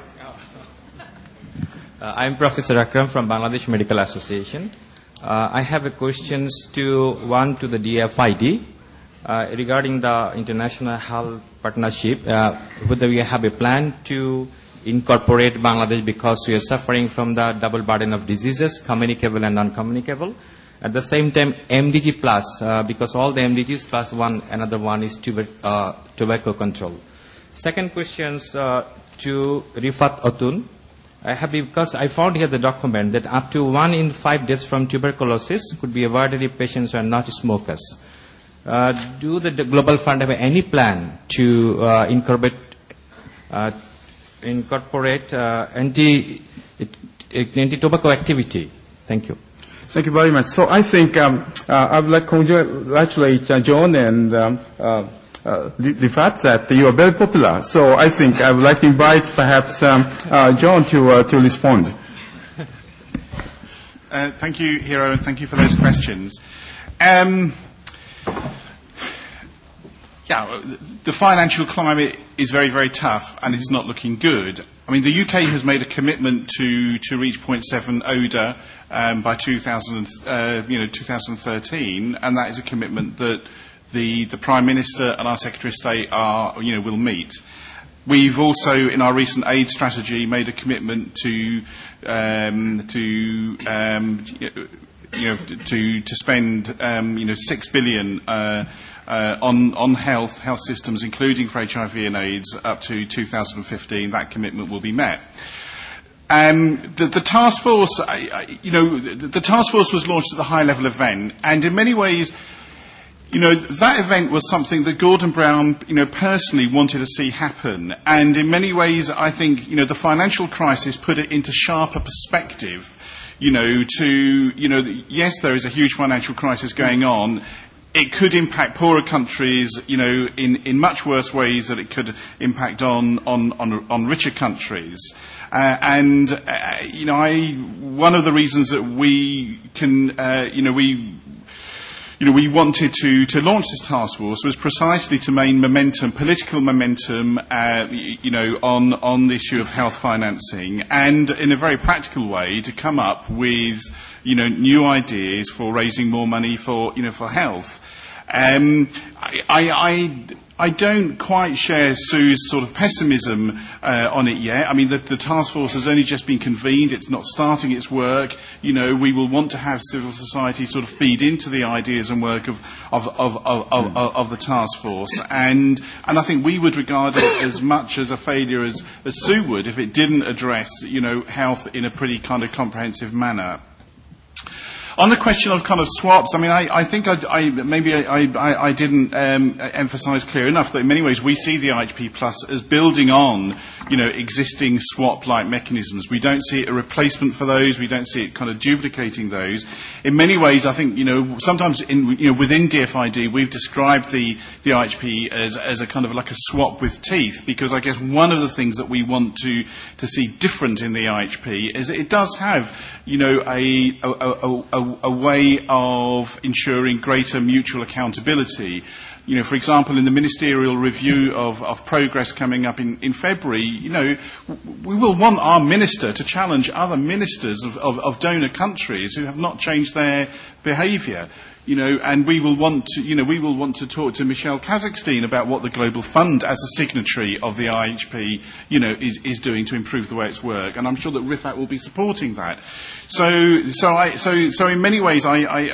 Uh, I'm Professor Akram from Bangladesh Medical Association. Uh, I have a questions to one to the D F I D uh, regarding the international health partnership. Uh, whether we have a plan to incorporate Bangladesh because we are suffering from the double burden of diseases, communicable and non-communicable. At the same time, M D G plus, uh, because all the M D Gs plus one, another one is tuber- uh, tobacco control. Second questions uh, to Rifat Otun. I have, because I found here the document that up to one in five deaths from tuberculosis could be avoided if patients are not smokers. Uh, do the, the Global Fund have any plan to uh, incorporate uh, incorporate uh, anti anti tobacco activity? Thank you. Thank you very much. So I think um, uh, I would like to congratulate uh, John and um, uh, uh, the, the fact that you are very popular. So I think I would like to invite perhaps um, uh, John to uh, to respond. Uh, thank you, Hiro, and thank you for those questions. Um, yeah, the financial climate is very, very tough, and it's not looking good. I mean, the U K has made a commitment to, to reach zero point seven O D A um, by two thousand, uh, you know, two thousand thirteen, and that is a commitment that the, the Prime Minister and our Secretary of State are, you know, will meet. We've also, in our recent aid strategy, made a commitment to um, to um, you know to to spend um, you know six billion. Uh, Uh, on, on health, health systems, including for H I V and AIDS, up to two thousand fifteen. That commitment will be met. Um, the, the task force, I, I, you know, the, the task force was launched at the high-level event, and in many ways, you know, that event was something that Gordon Brown, you know, personally wanted to see happen. And in many ways, I think, you know, the financial crisis put it into sharper perspective. You know, to, you know, yes, there is a huge financial crisis going on. It could impact poorer countries, you know, in, in much worse ways than it could impact on, on, on, on richer countries. Uh, and, uh, you know, I, one of the reasons that we can, uh, you know, we, you know, we wanted to, to launch this task force was precisely to maintain momentum, political momentum, uh, you know, on, on the issue of health financing, and in a very practical way to come up with, you know, new ideas for raising more money for, you know, for health. Um, I, I, I don't quite share Sue's sort of pessimism uh, on it yet. I mean, the, the task force has only just been convened. It's not starting its work. You know, we will want to have civil society sort of feed into the ideas and work of, of, of, of, of, of, of the task force. And, and I think we would regard it as much as a failure as, as Sue would if it didn't address, you know, health in a pretty kind of comprehensive manner. On the question of kind of swaps, I mean, I, I think I, I, maybe I, I, I didn't um, emphasise clear enough that in many ways we see the I H P Plus as building on, you know, existing swap-like mechanisms. We don't see it a replacement for those. We don't see it kind of duplicating those. In many ways, I think, you know, sometimes in, you know, within D F I D we've described the, the I H P as, as a kind of like a swap with teeth, because I guess one of the things that we want to, to see different in the I H P is that it does have, you know, a, a, a, a a, a way of ensuring greater mutual accountability. You know, for example, in the ministerial review of, of progress coming up in, in February, you know, we will want our minister to challenge other ministers of, of, of donor countries who have not changed their behaviour. You know, and we will want to, you know, we will want to talk to Michelle Kazakhstan about what the Global Fund, as a signatory of the I H P, you know, is, is doing to improve the way it's work. And I'm sure that RIFAT will be supporting that. So, so, I, so, so in many ways, I, I,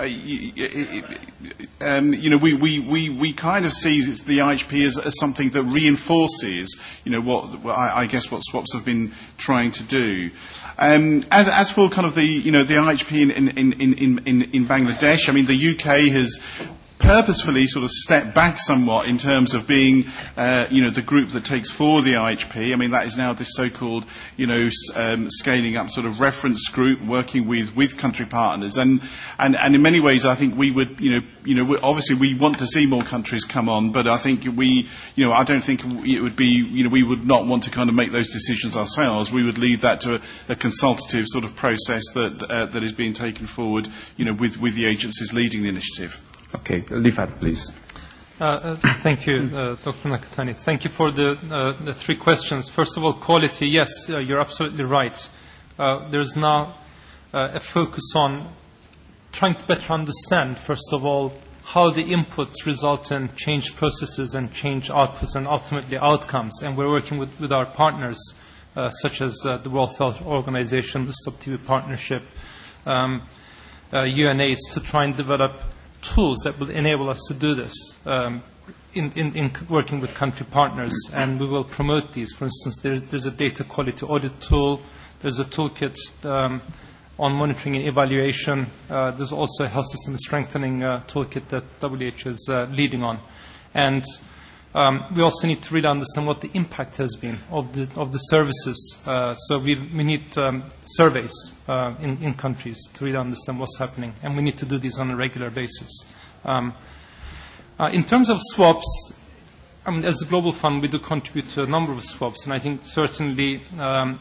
I um, you know, we, we, we, we kind of see the I H P as, as something that reinforces, you know, what, what I, I guess what swaps have been trying to do. Um, as, as for kind of the, you know, the I H P in, in, in, in, in, in Bangladesh, I mean, the U K has purposefully sort of stepped back somewhat in terms of being, uh, you know, the group that takes forward the I H P. I mean, that is now this so-called, you know, um, scaling up sort of reference group working with, with country partners. And, and, and in many ways, I think we would, you know, you know, obviously we want to see more countries come on, but I think we, you know, I don't think it would be, you know, we would not want to kind of make those decisions ourselves. We would leave that to a, a consultative sort of process that, uh, that is being taken forward, you know, with, with the agencies leading the initiative. Okay, Rifat, please. Uh, uh, thank you, uh, Doctor Nakatani. Thank you for the, uh, the three questions. First of all, quality. Yes, uh, you're absolutely right. Uh, there's now uh, a focus on trying to better understand, first of all, how the inputs result in changed processes and changed outputs and ultimately outcomes. And we're working with, with our partners, uh, such as uh, the World Health Organization, the Stop T B Partnership, um, uh, U N AIDS, to try and develop tools that will enable us to do this um, in, in, in working with country partners, and we will promote these. For instance, there's, there's a data quality audit tool, there's a toolkit um, on monitoring and evaluation, uh, there's also a health system strengthening uh, toolkit that W H O is uh, leading on. And um, we also need to really understand what the impact has been of the, of the services. Uh, so we, we need um, surveys uh, in, in countries to really understand what's happening, and we need to do these on a regular basis. Um, uh, in terms of swaps, I mean, as the Global Fund, we do contribute to a number of swaps, and I think certainly um,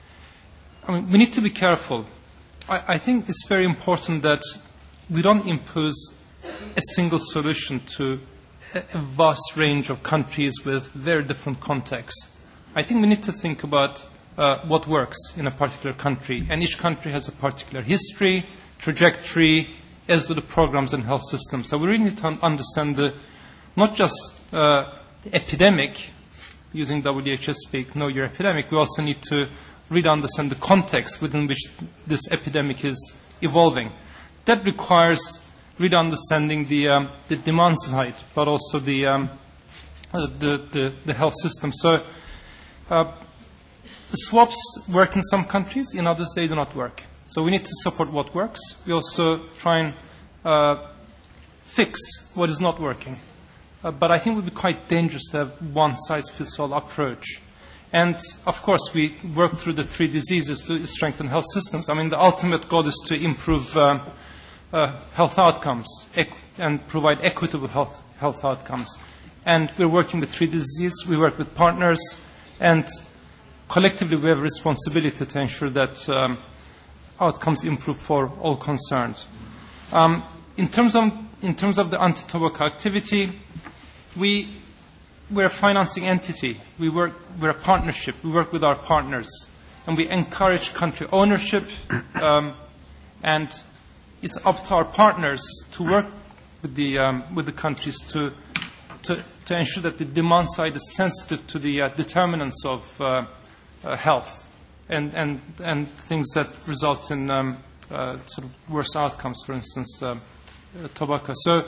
I mean, we need to be careful. I, I think it's very important that we don't impose a single solution to a vast range of countries with very different contexts. I think we need to think about uh, what works in a particular country, and each country has a particular history, trajectory, as do the programs and health systems. So we really need to understand the, not just uh, the epidemic, using W H O speak, know your epidemic, we also need to really understand the context within which this epidemic is evolving. That requires really understanding the, um, the demand side, but also the, um, uh, the, the, the health system. So uh, the swaps work in some countries, in others they do not work. So we need to support what works. We also try and uh, fix what is not working. Uh, but I think it would be quite dangerous to have one-size-fits-all approach. And, of course, we work through the three diseases to strengthen health systems. I mean, the ultimate goal is to improve uh, Uh, health outcomes equ- and provide equitable health, health outcomes. And we're working with three diseases, we work with partners, and collectively we have a responsibility to ensure that um, outcomes improve for all concerned. Um, in, terms of, in terms of the anti-tobacco activity, we, we're a financing entity. We work, we're a partnership. We work with our partners. And we encourage country ownership um, and it's up to our partners to work with the, um, with the countries to, to, to ensure that the demand side is sensitive to the uh, determinants of uh, uh, health and, and, and things that result in um, uh, sort of worse outcomes, for instance, uh, uh, tobacco. So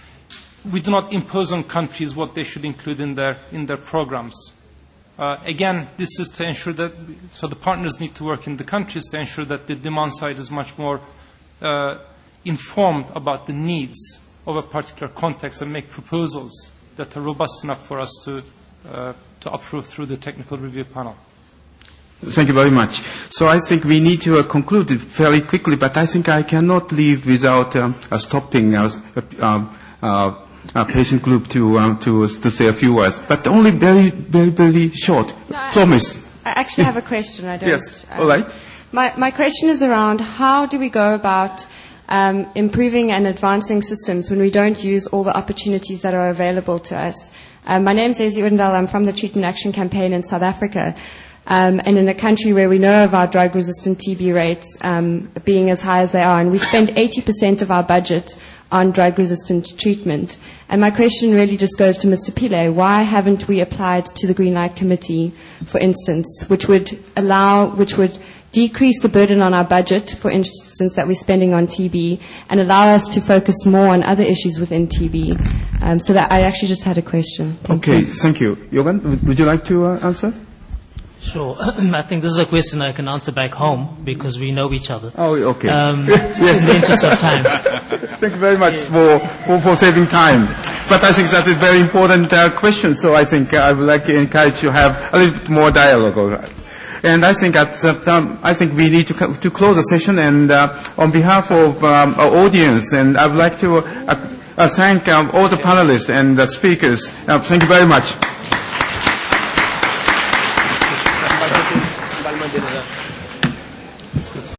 we do not impose on countries what they should include in their, in their programs. Uh, again, this is to ensure that, so the partners need to work in the countries to ensure that the demand side is much more Uh, informed about the needs of a particular context and make proposals that are robust enough for us to, uh, to approve through the technical review panel. Thank you very much. So I think we need to uh, conclude it fairly quickly, but I think I cannot leave without um, uh, stopping our uh, uh, uh, patient group to, um, to, to say a few words, but only very, very, very short. No, Promise. I actually have a question. I don't. Yes, um, all right. My, my question is around how do we go about um, improving and advancing systems when we don't use all the opportunities that are available to us. Um, my name is Ezi Udendal. I'm from the Treatment Action Campaign in South Africa. Um, and in a country where we know of our drug-resistant T B rates um, being as high as they are, and we spend eighty percent of our budget on drug-resistant treatment. And my question really just goes to Mister Pillay. Why haven't we applied to the Green Light Committee, for instance, which would allow, which would decrease the burden on our budget, for instance, that we're spending on T B, and allow us to focus more on other issues within T B? Um, so that I actually just had a question. Thank okay, you. thank you. Johan, would you like to uh, answer? Sure. I think this is a question I can answer back home because we know each other. Oh, okay. Um, yes. In the interest of time. Thank you very much for, for, for saving time. But I think that's a very important uh, question, so I think uh, I would like to encourage you to have a little bit more dialogue. All right. And I think at uh, um, I think we need to co- to close the session. And uh, on behalf of um, our audience, and I would like to uh, uh, thank um, all the panelists and the speakers. Uh, thank you very much.